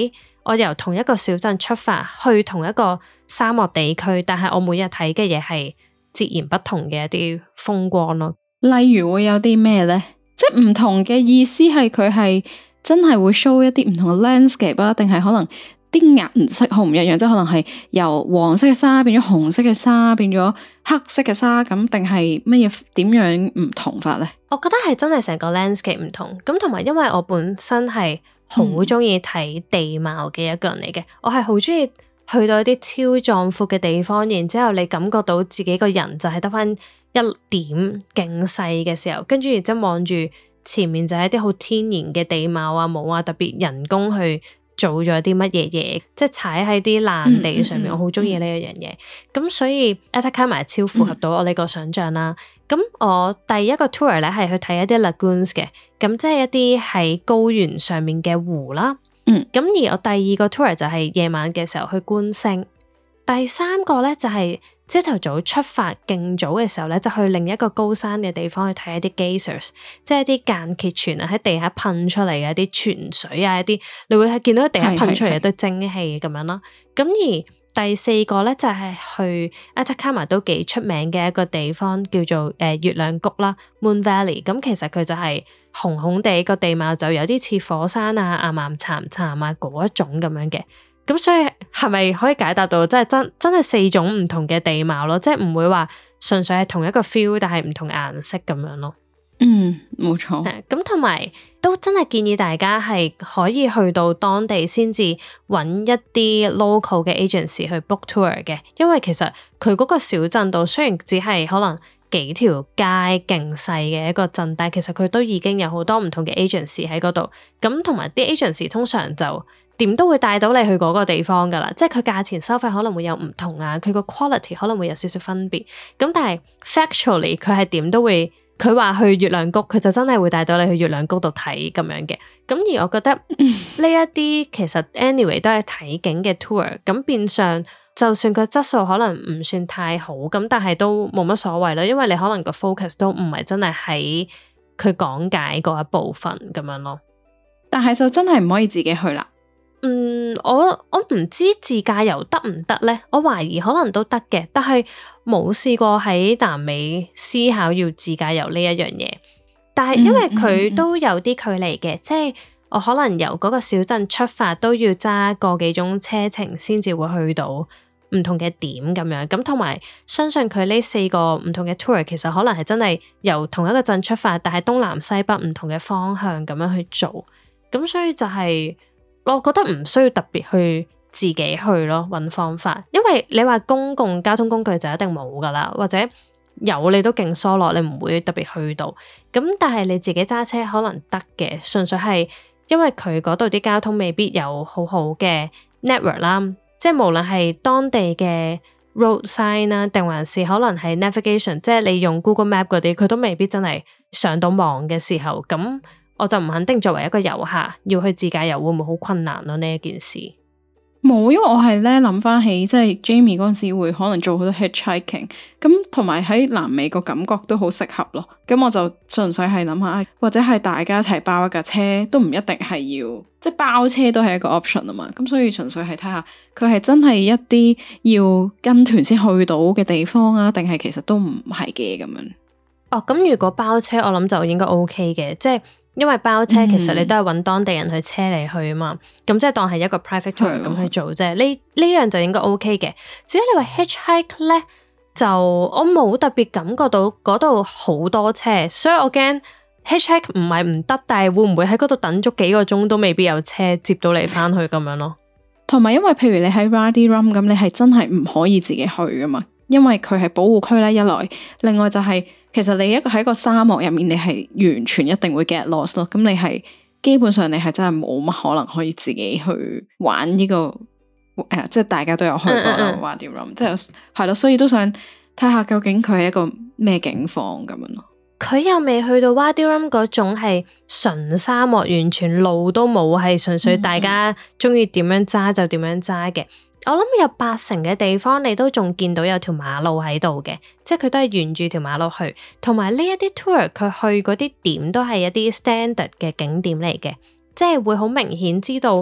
我由同一個小鎮出發去同一個沙漠地區，但係我每日睇嘅嘢係截然不同嘅一啲風光咯。 例如會有啲咩呢？即係唔同嘅意思係佢係真係會 show 一啲唔同嘅 landscape 啊，定係可能啲顏色好唔一樣，即係可能係由黃色嘅沙變咗紅色嘅沙，變咗黑色嘅沙咁，定係乜嘢點樣唔同法呢？ 我覺得係真係成個 landscape 唔同，咁同埋因為我本身係好中意睇地貌嘅一個人嚟嘅，嗯、我係好中意去到一啲超壯闊嘅地方，然之後你感覺到自己個人就係得翻一點勁細嘅時候，跟住然之後望住前面就係一啲好天然嘅地貌啊，冇啊特別人工去做咗啲乜嘢嘢，即係踩喺啲爛地上面，嗯嗯嗯、我好中意呢一樣嘢。咁、嗯、所以 Atacama 超符合到我呢個想象啦。咁、嗯、我第一個 tour 咧係去睇一啲 lagoons 嘅，咁即係一啲喺高原上面嘅湖啦。嗯，咁而我第二個 tour 就係夜晚嘅時候去觀星。第三個咧就係朝頭早出發勁早嘅時候咧，就去另一個高山嘅地方去睇一啲 geysers， 即係一啲間歇泉啊，喺地下噴出嚟嘅一啲泉水啊，一啲你會係見到喺地下噴出嚟一堆蒸汽咁樣啦。咁而第四個咧就係去 Atacama 都幾出名嘅一個地方叫做誒、呃、月亮谷啦 Moon Valley。咁其實佢就係紅紅地個地貌，就有啲似火山啊、岩岩巉巉啊嗰一種咁樣嘅。咁所以係咪可以解答到，即係真真係四種唔同嘅地貌咯？即係唔會話純粹係同一個 feel，但係唔同顏色咁樣咯。 嗯，冇錯。 咁同埋都真係建議大家係可以去到當地先至揾一啲 local 嘅 agency 去 book tour 嘅，因為其實佢嗰個小鎮度雖然只係可能幾條街勁細嘅一個鎮，但係其實佢都已經有好多唔同嘅 agency 喺嗰度。咁同埋啲 agency 通常就點都會帶到你去嗰個地方噶啦，即係佢價錢收費可能會有唔同啊，佢個 quality 可能會有少少分別。咁但係 factually 佢係點都會，佢話去月亮谷，佢就真係會帶到你去月亮谷度睇咁樣嘅。咁而我覺得呢一啲其實 anyway 都係睇景嘅 tour，咁變相就算個質素可能唔算太好，咁但係都冇乜所謂啦，因為你可能個 focus 都唔係真係喺佢講解嗰一部分咁樣咯。 但係就真係唔可以自己去啦。 嗯，我我唔知自駕遊得唔得呢？我懷疑可能都得嘅，但係冇試過喺南美思考要自駕遊呢一樣嘢。但係因為佢都有啲距離嘅，嗯嗯嗯、即係我可能由嗰個小鎮出發都要揸個幾鐘車程先至會去到唔同嘅點咁樣。咁同埋相信佢呢四個唔同嘅 tour 其實可能係真係由同一個鎮出發，但係東南西北唔同嘅方向咁樣去做。咁所以就係、是。我覺得唔需要特別去自己去咯，揾方法，因為你話公共交通工具就一定冇噶啦，或者有你都勁疏落，你唔會特別去到。咁但係你自己揸車可能得嘅，純粹係因為佢嗰度啲交通未必有好好嘅 network 啦，即係無論係當地嘅 road sign 啦，定還是可能係 navigation， 即係你用 Google Map 嗰啲，佢都未必真係上到網嘅時候咁。我就唔肯定作為一個遊客要去自駕遊會唔會好困難咯，呢一件事。 冇，因為我係咧諗翻起即係 Jamie 嗰陣時會可能做好多 hitchhiking，咁同埋喺南美個感覺都好適合咯。咁我就純粹係諗下，或者係大家一齊包一架車，都唔一定係要即係包車都係一個 option 啊嘛。咁所以純粹係睇下佢係真係一啲要跟團先去到嘅地方啊，定係其實都唔係嘅咁樣。 哦，咁如果包車，我諗就應該 OK 嘅，即係。因為包車其實你都係揾當地人去車你去啊嘛，咁、嗯、即係當係一個 private tour 咁去做啫。呢呢樣就應該 OK 嘅。至於你話 hitchhike 咧，就我冇特別感覺到嗰度好多車，所以我驚 hitchhike 唔係唔得，但係會唔會喺嗰度等足幾個鐘都未必有車接到你翻去咁樣咯。 同埋因為譬如你喺 Wadi Rum 咁，你係真係唔可以自己去噶嘛，因為佢係保護區咧一來，另外就係、是。其實你一個喺個沙漠入面，你係完全一定會 get lost 咯。咁你係基本上你係真係冇乜可能可以自己去玩呢、這個誒、呃，即係大家都有去過啦。Wadi Rum 即係係咯，所以都想睇下究竟佢係一個咩境況咁樣咯。 佢又未去到 Wadi Rum 嗰種係純沙漠，完全路都冇，係純粹大家中意點樣揸就點樣揸嘅。我諗有八成嘅地方你都仲見到有條馬路喺度嘅，即係佢都係沿住條馬路去，同埋呢一啲 tour 佢去嗰啲點都係一啲 standard 嘅景點嚟嘅，即係會好明顯知道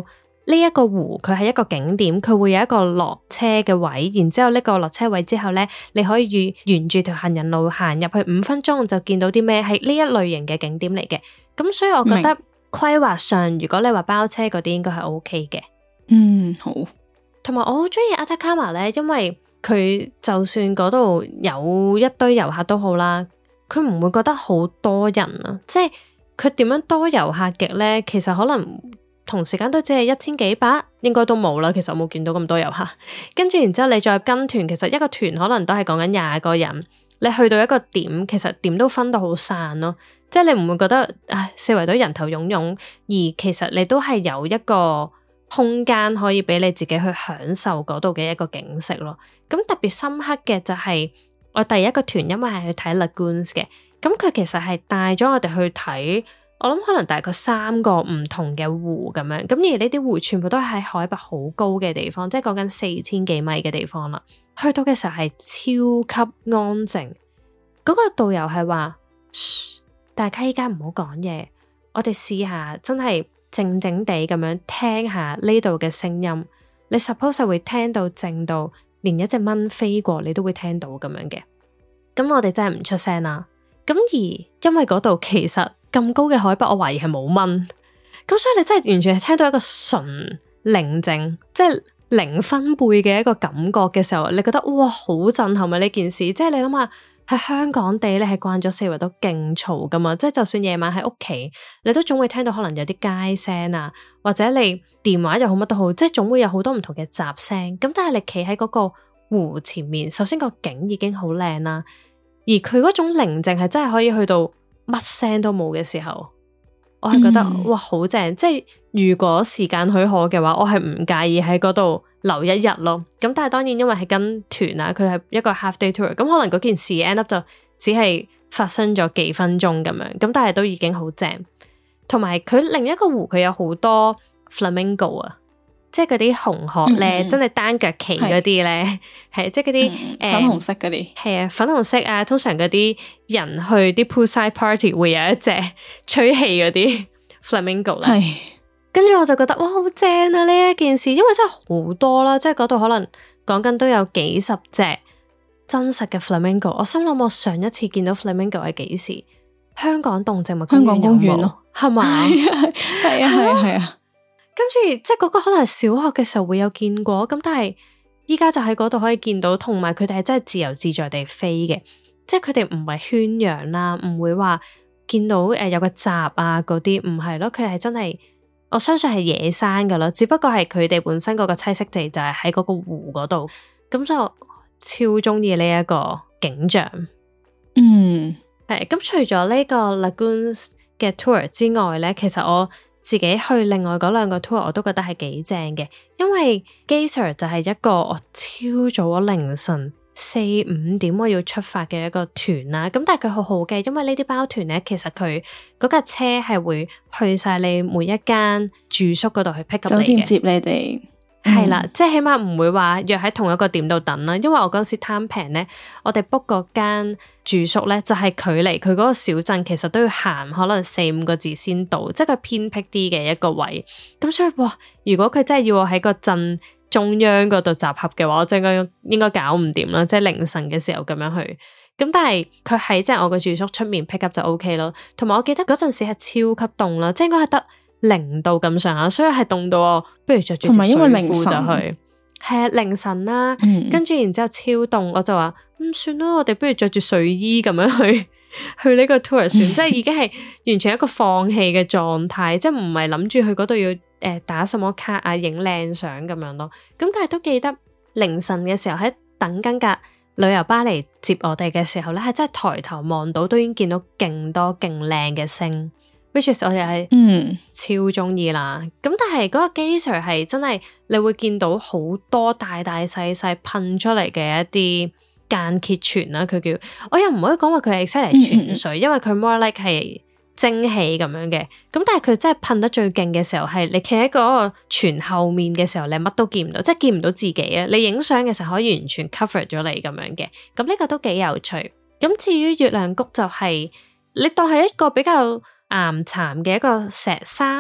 呢一個湖佢係一個景點，佢會有一個落車嘅位，然之後呢個落車位之後咧，你可以沿住條行人路行入去五分鐘就見到啲咩，係呢一類型嘅景點嚟嘅。咁所以我覺得規劃上，如果你話包車嗰啲應該係 OK 嘅。 嗯，好。 同埋我好中意 Atacama 咧，因為佢就算嗰度有一堆遊客都好啦，佢唔會覺得好多人啊，即係佢點樣多遊客極咧？其實可能同時間都只係一千幾百，應該都冇啦。其實我冇見到咁多遊客。跟住然之後你再跟團，其實一個團可能都係講緊廿個人。你去到一個點，其實點都分到好散咯。即係你唔會覺得唉四圍都人頭湧湧，而其實你都係有一個空間可以俾你自己去享受嗰度嘅一個景色咯。咁特別深刻嘅就係我第一個團，因為係去睇 Lagoons 嘅，咁佢其實係帶咗我哋去睇，我諗可能大概三個唔同嘅湖咁樣。咁而呢啲湖全部都係喺海拔好高嘅地方，即係講緊四千幾米嘅地方啦。去到嘅時候係超級安靜，嗰個導遊係話，噓，大家依家唔好講嘢，我哋試下真係靜靜地咁樣聽下呢度嘅聲音。你 suppose 會聽到靜到連一隻蚊飛過你都會聽到咁樣嘅。咁我哋真係唔出聲啦。咁而因為嗰度其實咁高嘅海拔，我懷疑係冇蚊，咁所以你真係完全係聽到一個純寧靜，即係零分貝嘅一個感覺嘅時候，你覺得哇好震撼啊！呢件事，即係你諗下喺香港地，你係慣咗四圍都勁嘈噶嘛，即係就算夜晚喺屋企，你都總會聽到可能有啲街聲啊，或者你電話又好乜都好，即係總會有好多唔同嘅雜聲。咁但係你企喺嗰個湖前面，首先個景已經好靚啦，而佢嗰種寧靜係真係可以去到乜聲都冇嘅時候，我係覺得、嗯、哇好正！即係如果時間許可嘅話，我係唔介意喺嗰度留一日咯。咁但係當然因為係跟團啊，佢係一個 half day tour，咁可能嗰件事 end up 就只係發生咗幾分鐘咁樣，咁但係都已經好正。同埋佢另一個湖佢有好多 flamingo 啊，即係嗰啲紅殼咧，嗯嗯真係單腳企嗰啲咧，係即係嗰啲誒粉紅色嗰啲， 係啊粉紅色啊，通常嗰啲人去啲 poolside party 會有一隻吹氣嗰啲 flamingo 啦。係，跟住我就覺得哇好正啊呢一件事，因為真係好多啦，即係嗰度可能講緊都有幾十隻真實嘅 flamingo。我心諗我上一次見到 flamingo 係幾時？香港動植物公園有冇？香港公園咯，係嘛？係啊係啊係啊。跟住即係嗰個可能係小學嘅時候會有見過，咁但係依家就喺嗰度可以見到，同埋佢哋係真係自由自在地飛嘅，即係佢哋唔係圈養啦，唔會話見到誒有個閘啊嗰啲，唔係咯，佢係真係我相信係野生噶咯，只不過係佢哋本身嗰個棲息地就係喺嗰個湖嗰度，咁就超中意呢一個景象。嗯，係咁除咗呢個 Lagoons 嘅 tour 之外咧，其實我自己去另外嗰兩個 tour 我都覺得係幾正嘅，因為 Geyser 就係一個我超早凌晨四五點我要出發嘅一個團啦，咁但係佢好好嘅，因為呢啲包團咧，其實佢嗰架車係會去晒你每一間住宿嗰度去 pick up 你嘅，酒店接你哋。係啦，即係起碼唔會話約喺同一個點度等啦，因為我嗰時貪平咧，我哋 book 嗰間住宿咧就係距離佢嗰個小鎮其實都要行可能四五個字先到，即係佢偏僻啲嘅一個位。咁所以哇，如果佢真係要我喺個鎮中央嗰度集合嘅話，我真係應該應該搞唔掂啦，即係凌晨嘅時候咁樣去。咁但係佢喺即係我個住宿出面 pick up 就 OK 咯。同埋我記得嗰陣時係超級凍啦，即係應該係得零度咁上下，所以係凍到我不如着住條睡褲就去。係啊，凌晨啦，嗯、跟住然之後超凍，我就話嗯算啦，我哋不如着住睡衣咁樣去去呢個 tour 算，即係已經係完全一個放棄嘅狀態，即係唔係諗住去嗰度要誒、呃、打什麼卡啊，影靚相咁樣咯。咁但係都記得凌晨嘅時候喺等緊架旅遊巴嚟接我哋嘅時候咧，係真係抬頭望到都已經見到勁多勁靚嘅星。which is 我哋係嗯超中意啦，咁但係嗰個 Geyser 係真係你會見到好多大大細細噴出嚟嘅一啲間歇泉啦，佢叫我又唔可以講話佢係犀利泉水，嗯嗯因為佢 more like 係蒸汽咁樣嘅，咁但係佢真係噴得最勁嘅時候係你企喺嗰個泉後面嘅時候，你乜都見唔到，即係見唔到自己啊！你影相嘅時候可以完全 cover 咗你咁樣嘅，咁呢個都幾有趣。咁至於月亮谷就係、是、你當係一個比較岩巉嘅一個石山，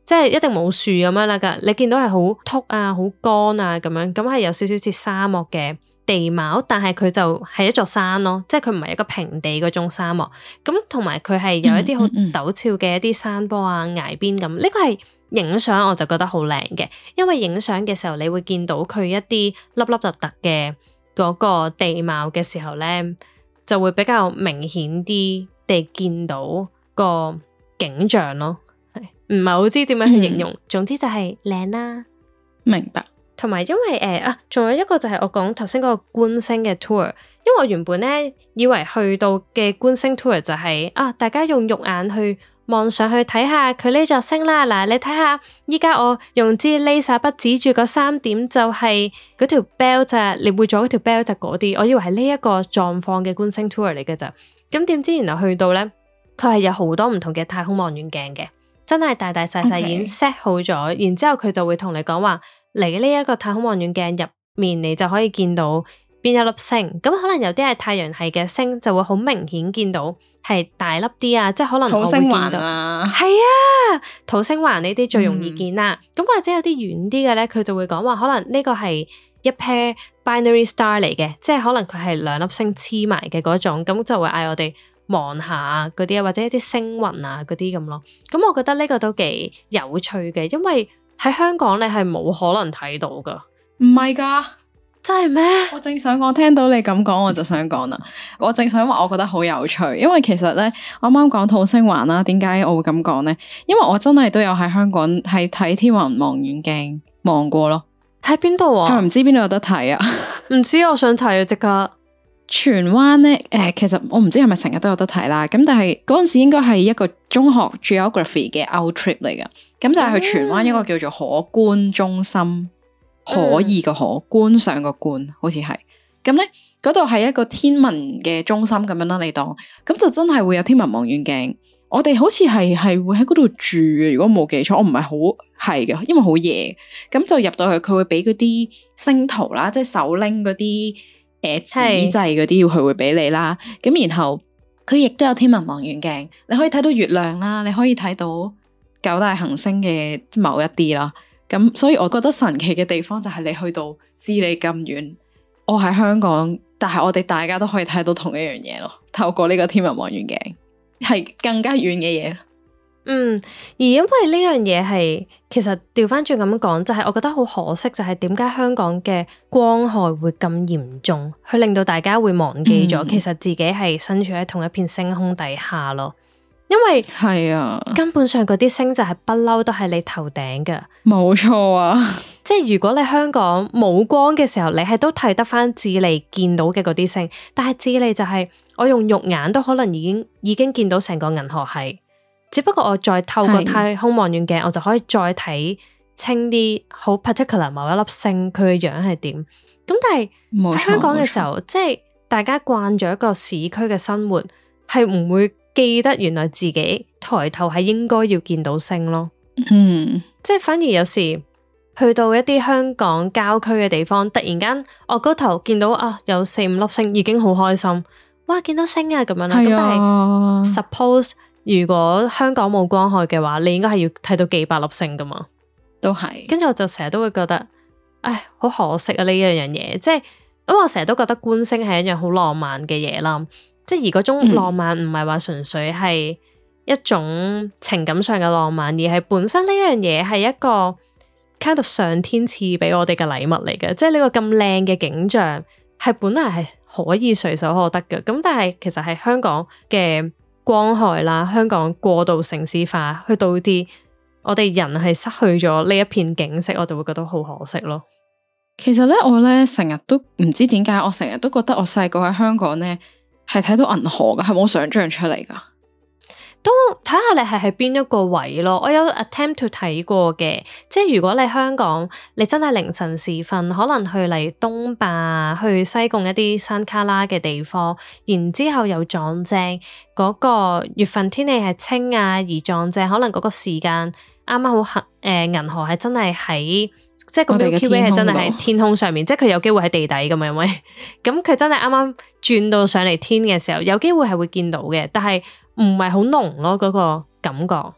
即係一定冇樹咁樣啦噶，你見到係好禿啊、好乾啊咁樣，咁係有少少似沙漠嘅地貌，但係佢就係一座山咯，即係佢唔係一個平地嗰種沙漠。咁同埋佢係有一啲好陡峭嘅一啲山坡啊、崖邊咁。呢個係影相我就覺得好靚嘅，因為影相嘅時候你會見到佢一啲凹凹凸凸嘅嗰個地貌嘅時候咧，就會比較明顯啲地見到個景象咯。唔係好知點樣去形容，嗯、總之就係靚啦。 明白。同埋因為誒啊，仲有一個就係我講頭先嗰個觀星嘅 tour，因為我原本咧以為去到嘅觀星 tour 就係、是、啊，大家用肉眼去望上去睇下佢呢座星啦。嗱，你睇下依家我用支 laser 筆指住個三點就係嗰條 belt 咋，你會咗嗰條 belt 就嗰啲，我以為係呢一個狀況嘅觀星 tour 嚟嘅咋。咁點知然後去到咧，佢係有好多唔同嘅太空望遠鏡嘅。真係大大細細已經 set 好咗，Okay. 然之後佢就會同你講話，嚟呢一個太空望遠鏡入面，你就可以見到邊一粒星。咁可能有啲係太陽系嘅星，就會好明顯見到係大粒啲啊，即係可能我會見到土星環啊，係啊，土星環呢啲最容易見啦。咁、嗯、或者有啲遠啲嘅咧，佢就會講話，可能呢個係一 pair binary star 嚟嘅，即係可能佢係兩粒星黐埋嘅嗰種，咁就會嗌我哋望下嗰啲啊，或者一啲星雲啊嗰啲咁咯。咁我覺得呢個都幾有趣嘅，因為喺香港你係冇可能睇到噶。 唔係噶， 真係咩？ 我正想講，聽到你咁講，我就想講啦。我正想話，我覺得好有趣，因為其實咧，我啱啱講土星環啦，點解我會咁講咧？因為我真係都有喺香港係睇天文望遠鏡望過咯。 喺邊度啊？係咪唔知邊度有得睇啊？ 唔知，我想睇啊，即刻。 荃灣咧，誒、呃，其實我唔知係咪成日都有得睇啦。咁但係嗰陣時應該係一個中學 geography 嘅 out trip 嚟㗎。咁就係去荃灣一個叫做可觀中心，嗯、可以個可觀上個觀，好似係。咁咧嗰度係一個天文嘅中心咁樣啦，你當。咁就真係會有天文望遠鏡。我哋好似係係會喺嗰度住嘅，如果冇記錯，我唔係好係嘅，因為好夜。咁就入到去，佢會俾嗰啲星圖啦，即係手拎嗰啲。誒，紙製嗰啲要佢會俾你啦，咁然後佢亦都有天文望遠鏡，你可以睇到月亮啦，你可以睇到九大行星嘅某一啲啦，咁所以我覺得神奇嘅地方就係你去到知你咁遠，我喺香港，但係我哋大家都可以睇到同一樣嘢咯，透過呢個天文望遠鏡係更加遠嘅嘢。 嗯，而因為呢樣嘢係，其實調翻轉咁講，就係、是、我覺得好可惜，就係點解香港嘅光害會咁嚴重，去令到大家會忘記咗，嗯、其實自己係身處喺同一片星空底下咯。因為係啊，根本上嗰啲星就係不嬲都係你頭頂㗎， 冇錯啊。 即係如果你香港冇光嘅時候，你係都睇得翻智利見到嘅嗰啲星，但係智利就係、是、我用肉眼都可能已經已經見到成個銀河系。只不過我再透過太空望遠鏡，我就可以再睇清啲好 particular 某一粒星佢嘅樣係點。咁但係喺香港嘅時候，即係大家慣咗一個市區嘅生活，係唔會記得原來自己抬頭係應該要見到星咯。嗯，即係反而有時去到一啲香港郊區嘅地方，突然間我嗰頭見到啊有四五粒星，已經好開心，哇見到星啊咁樣啦。咁、啊、但係 suppose。如果香港冇光害嘅話，你應該係要睇到幾百粒星噶嘛？ 都係是。跟住我就成日都會覺得，唉，好可惜啊呢一樣嘢。即係，因為我成日都覺得觀星係一樣好浪漫嘅嘢啦。即係而嗰種浪漫唔係話純粹係一種情感上嘅浪漫，而係本身呢樣嘢係一個 kind of 上天賜俾我哋嘅禮物嚟嘅。即係呢個咁靚嘅景象，係本來係可以隨手可得嘅。咁但係其實係香港嘅光害啦，香港過度城市化，去導致我哋人係失去咗呢一片景色，我就會覺得好可惜咯。 其實咧，我咧成日都唔知點解，我成日都覺得我細個喺香港咧係睇到銀河噶，係冇想象出嚟噶。 都睇下你係喺邊一個位咯，我有 attempt to 睇過嘅，即係如果你香港你真係凌晨時分，可能去例如東壩、去西貢一啲山卡拉嘅地方，然之後又撞正嗰個月份天氣係清啊，而撞正可能嗰個時間啱啱好誒銀河係真係喺即係個 Milky Way 係真係喺天空上面，即係佢有機會喺地底咁樣，因為咁佢真係啱啱轉到上嚟天嘅時候，有機會係會見到嘅，但係唔係好濃咯，嗰個感覺。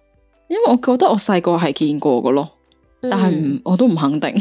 因為我覺得我細個係見過嘅咯，但係唔、嗯、我都唔肯定。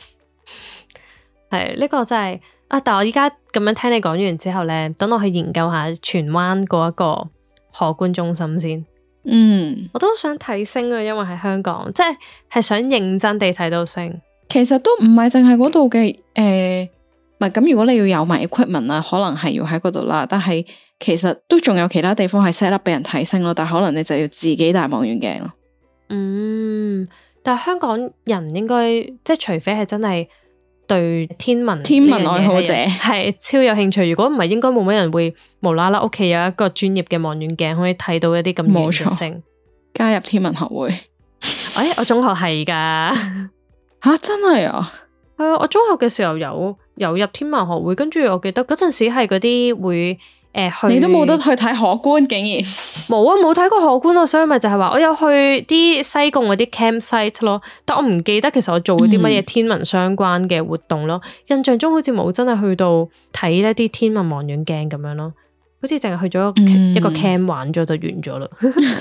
係呢、這個真係啊！但係我依家咁樣聽你講完之後咧，等我去研究下荃灣嗰一個可觀中心先。 嗯， 我都想睇星啊，因為喺香港，即係係想認真地睇到星。 其實都唔係淨係嗰度嘅，誒、呃，唔係咁。如果你要有埋 equipment 啊，可能係要喺嗰度啦。但係其實都仲有其他地方係 set up 俾人睇星咯，但係可能你就要自己帶望遠鏡咯。 嗯，但係香港人應該即係除非係真係對天文天文愛好者係超有興趣，如果唔係，應該冇乜人會無啦啦屋企有一個專業嘅望遠鏡可以睇到一啲咁遠嘅星。 加入天文學會， 哎，我中學係噶吓，真係啊！ 係啊，我中學嘅時候有有入天文學會，跟住我記得嗰陣時係嗰啲會。誒，去你都冇得去睇可觀，竟然冇啊，冇睇過可觀咯，所以咪就係話我有去啲西貢嗰啲 campsite 咯，但我唔記得其實我做啲乜嘢天文相關嘅活動咯，嗯、印象中好似冇真係去到睇一啲天文望遠鏡咁樣咯，好似淨係去咗一個 camp 玩咗就完咗啦。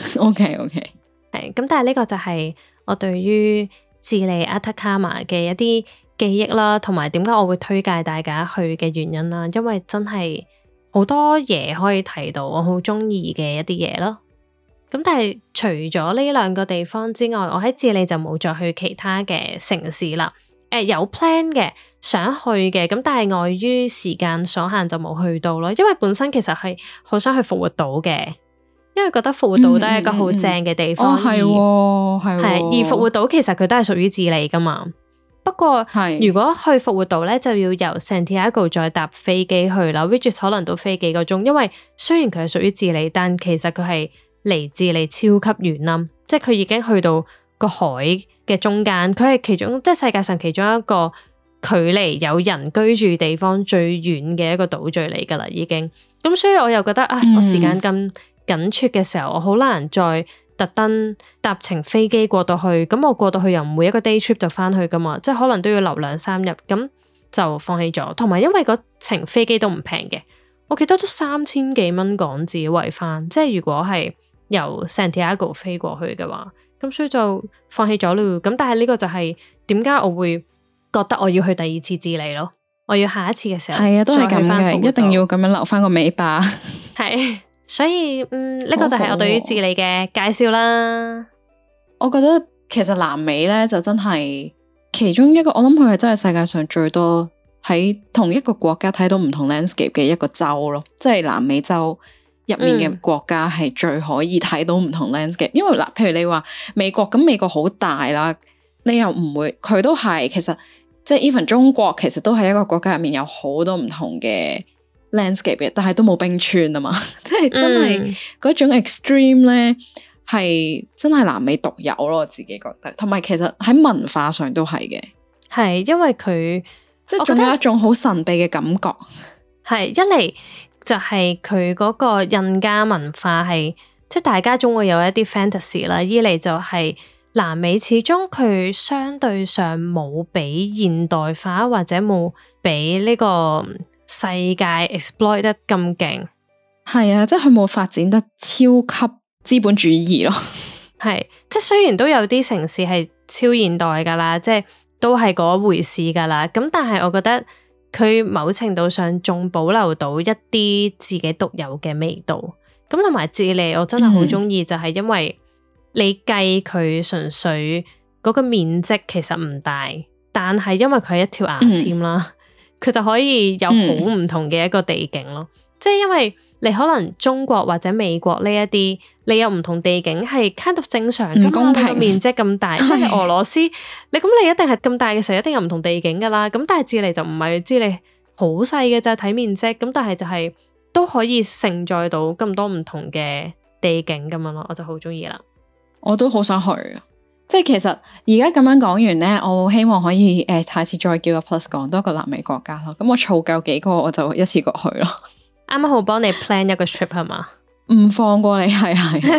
OK OK， 係咁，但係呢個就係我對於智利阿塔卡馬嘅一啲記憶啦，同埋點解我會推介大家去嘅原因啦，因為真係。好多嘢可以睇到，我好中意嘅一啲嘢咯。咁但係除咗呢兩個地方之外，我喺智利就冇再去其他嘅城市啦。誒、呃，有 plan 嘅，想去嘅，咁但係礙於時間所限就冇去到咯。因為本身其實係好想去復活島嘅，因為覺得復活島都係一個好正嘅地方。 係係係，而復活島其實佢都係屬於智利噶嘛。不過，如果去復活島咧，就要由 Santiago 再搭飛機去啦 which is 可能都飛幾個鐘。因為雖然佢係屬於智利，但其實佢係離智利超級遠啦，即係佢已經去到個海嘅中間，佢係其中即係世界上其中一個距離有人居住地方最遠嘅一個島嶼嚟噶啦，已經。咁所以我又覺得啊，我時間咁緊絀嘅時候，我好難再特登搭程飛機過到去，咁我過到去又唔會一個 day trip 就翻去噶嘛，即係可能都要留兩三日，咁就放棄咗。同埋因為嗰程飛機都唔平嘅，我記得都三千幾蚊港紙圍翻，即係如果係由 Santiago 飛過去嘅話，咁所以就放棄咗咯。咁但係呢個就係點解我會覺得我要去第二次智利咯，我要下一次嘅時候係啊，都係咁嘅，一定要咁樣留翻個尾巴。 係。所以，嗯，呢、這個就係我對於智利嘅介紹啦。 我覺得其實南美咧就真係其中一個，我諗佢係真係世界上最多喺同一個國家睇到唔同 landscape 嘅一個州咯。即係南美洲入面嘅國家係最可以睇到唔同 landscape。嗯、因為嗱，譬如你話美國咁，美國好大啦，你又唔會，佢都係其實即係 even 中國其實都係一個國家入面有好多唔同嘅landscape 嘅，但係都冇冰川啊嘛，即係真係嗰種 extreme 咧，係真係南美獨有咯，我自己覺得。同埋其實喺文化上都係嘅， 係因為佢即係仲有一種好神秘嘅感覺。 係一嚟就係佢嗰個印加文化係，即係大家總會有一啲 fantasy 啦。二嚟就係南美始終佢相對上冇俾現代化或者冇俾呢個世界 exploit 得咁勁， 係啊，即係佢冇發展得超級資本主義咯。 係，即係雖然都有啲城市係超現代噶啦，即係都係嗰回事噶啦。咁但係我覺得佢某程度上仲保留到一啲自己獨有嘅味道。咁同埋智利，我真係好中意，就係因為你計佢純粹嗰個面積其實唔大，但係因為佢係一條牙籤啦。嗯佢就可以有好唔同嘅一個地景咯，嗯、即係因為你可能中國或者美國呢一啲，你有唔同地景係 kind of 正常，唔公平，面積咁大，即係俄羅斯，你咁你一定係咁大嘅時候，一定有唔同地景噶啦。咁但係智利就唔係，智利好細嘅咋，睇面積，咁但係就係都可以承載到咁多唔同嘅地景咁樣咯，我就好中意啦。 我都好想去。即係其實而家咁樣講完咧，我希望可以誒、呃，下次再叫個 Plus 講多個南美國家咯。咁我儲夠幾個，我就一次過去咯。 啱啱好幫你 plan 一個 trip 係嘛？ 唔放過你係係。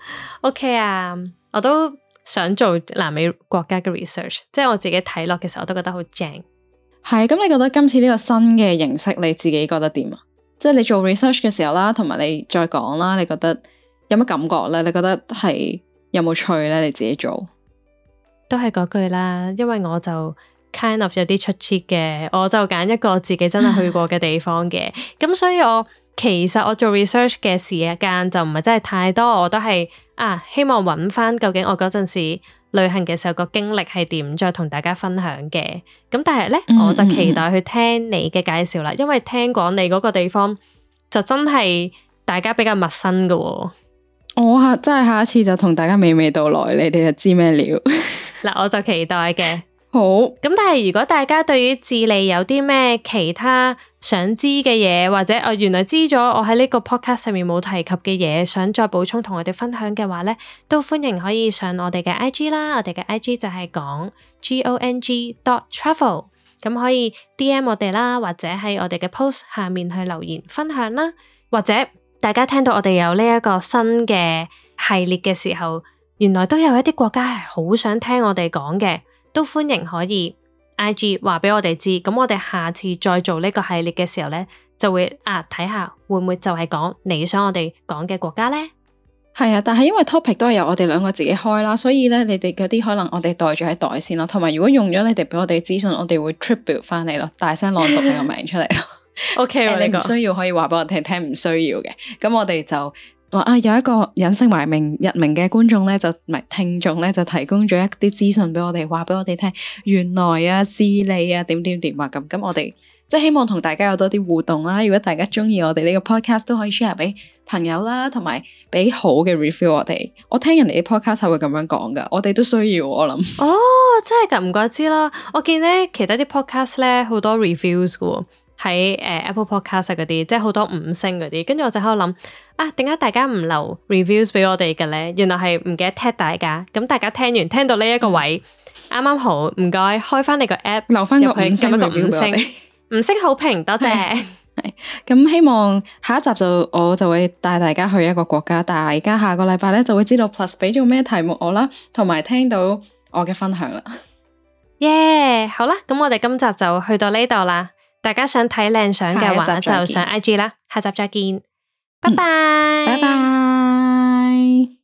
OK 啊，我都想做南美國家嘅 research， 即係我自己睇落嘅時候，我都覺得好正。 係咁，你覺得今次呢個新嘅形式，你自己覺得點啊？即係你做 research 嘅時候啦，同埋你再講啦，你覺得有乜感覺咧？你覺得係？ 有冇趣呢？你自己做都係嗰句啦，因為我就 kind of 有啲出 cheat 嘅，我就揀一個自己真係去過嘅地方嘅，咁所以我其實我做 research 嘅時間就唔係真係太多，我都係啊希望揾翻究竟我嗰陣時旅行嘅時候個經歷係點，再同大家分享嘅。咁但係呢，嗯、我就期待去聽你嘅介紹啦，因為聽講你嗰個地方就真係大家比較陌生噶、哦。 我下真係下一次就同大家娓娓道來，你哋就知咩料。 嗱，我就期待嘅。 好， 咁但係如果大家對於智利有啲咩其他想知嘅嘢，或者我原來知咗我喺呢個 podcast 上面冇提及嘅嘢，想再補充同我哋分享嘅話咧，都歡迎可以上我哋嘅 I G 啦，我哋嘅 I G 就係講 G O N G dot travel， 咁可以 D M 我哋啦，或者喺我哋嘅 post 下面去留言分享啦，或者大家聽到我哋有呢一個新嘅系列嘅時候，原來都有一啲國家係好想聽我哋講嘅，都歡迎可以 I G 話俾我哋知，咁我哋下次再做呢個系列嘅時候呢，就會啊睇下會唔會就係講你想我哋講嘅國家呢？ 係啊，但係因為 topic 都係由我哋兩個自己開啦，所以呢，你哋嗰啲可能我哋袋住喺袋先咯，同埋如果用咗你哋俾我哋資訊，我哋會 tribute 翻嚟咯，大聲朗讀你個名出嚟咯。 O K， 你唔需要可以話俾我聽，聽唔需要嘅，咁我哋就。話啊，有一個隱姓埋名日名嘅觀眾咧，就唔係聽眾咧，就提供咗一啲資訊俾我哋，話俾我哋聽，原來啊，智利啊，點點點啊，咁咁我哋即係希望同大家有多啲互動啦。如果大家中意我哋呢個 podcast，都可以 share 俾朋友啦，同埋俾好嘅 review 我哋。我聽人哋啲 podcast 係會咁樣講噶，我哋都需要我諗。 哦，真係噶，唔怪之啦。我見咧其他啲 podcast 咧好多 reviews 噶。喺誒、呃、Apple Podcast 嗰啲，即係好多五星嗰啲，跟住我就喺度諗啊，點解大家唔留 reviews 俾我哋嘅咧？原來係唔記得 tag 大家，咁大家聽完聽到呢一個位，啱啱、嗯、好，唔該，開翻你個 app， 留翻個五星咁一個五星， 五星好評，多謝。 係咁，希望下一集就我就會帶大家去一個國家，大家下個禮拜咧就會知道 Plus 俾咗咩題目我啦，同埋聽到我嘅分享啦。 耶、yeah，好啦，咁我哋今集就去到呢度啦。大家想睇靚相嘅話，就上 I G 啦。下集再見，拜拜， 拜拜。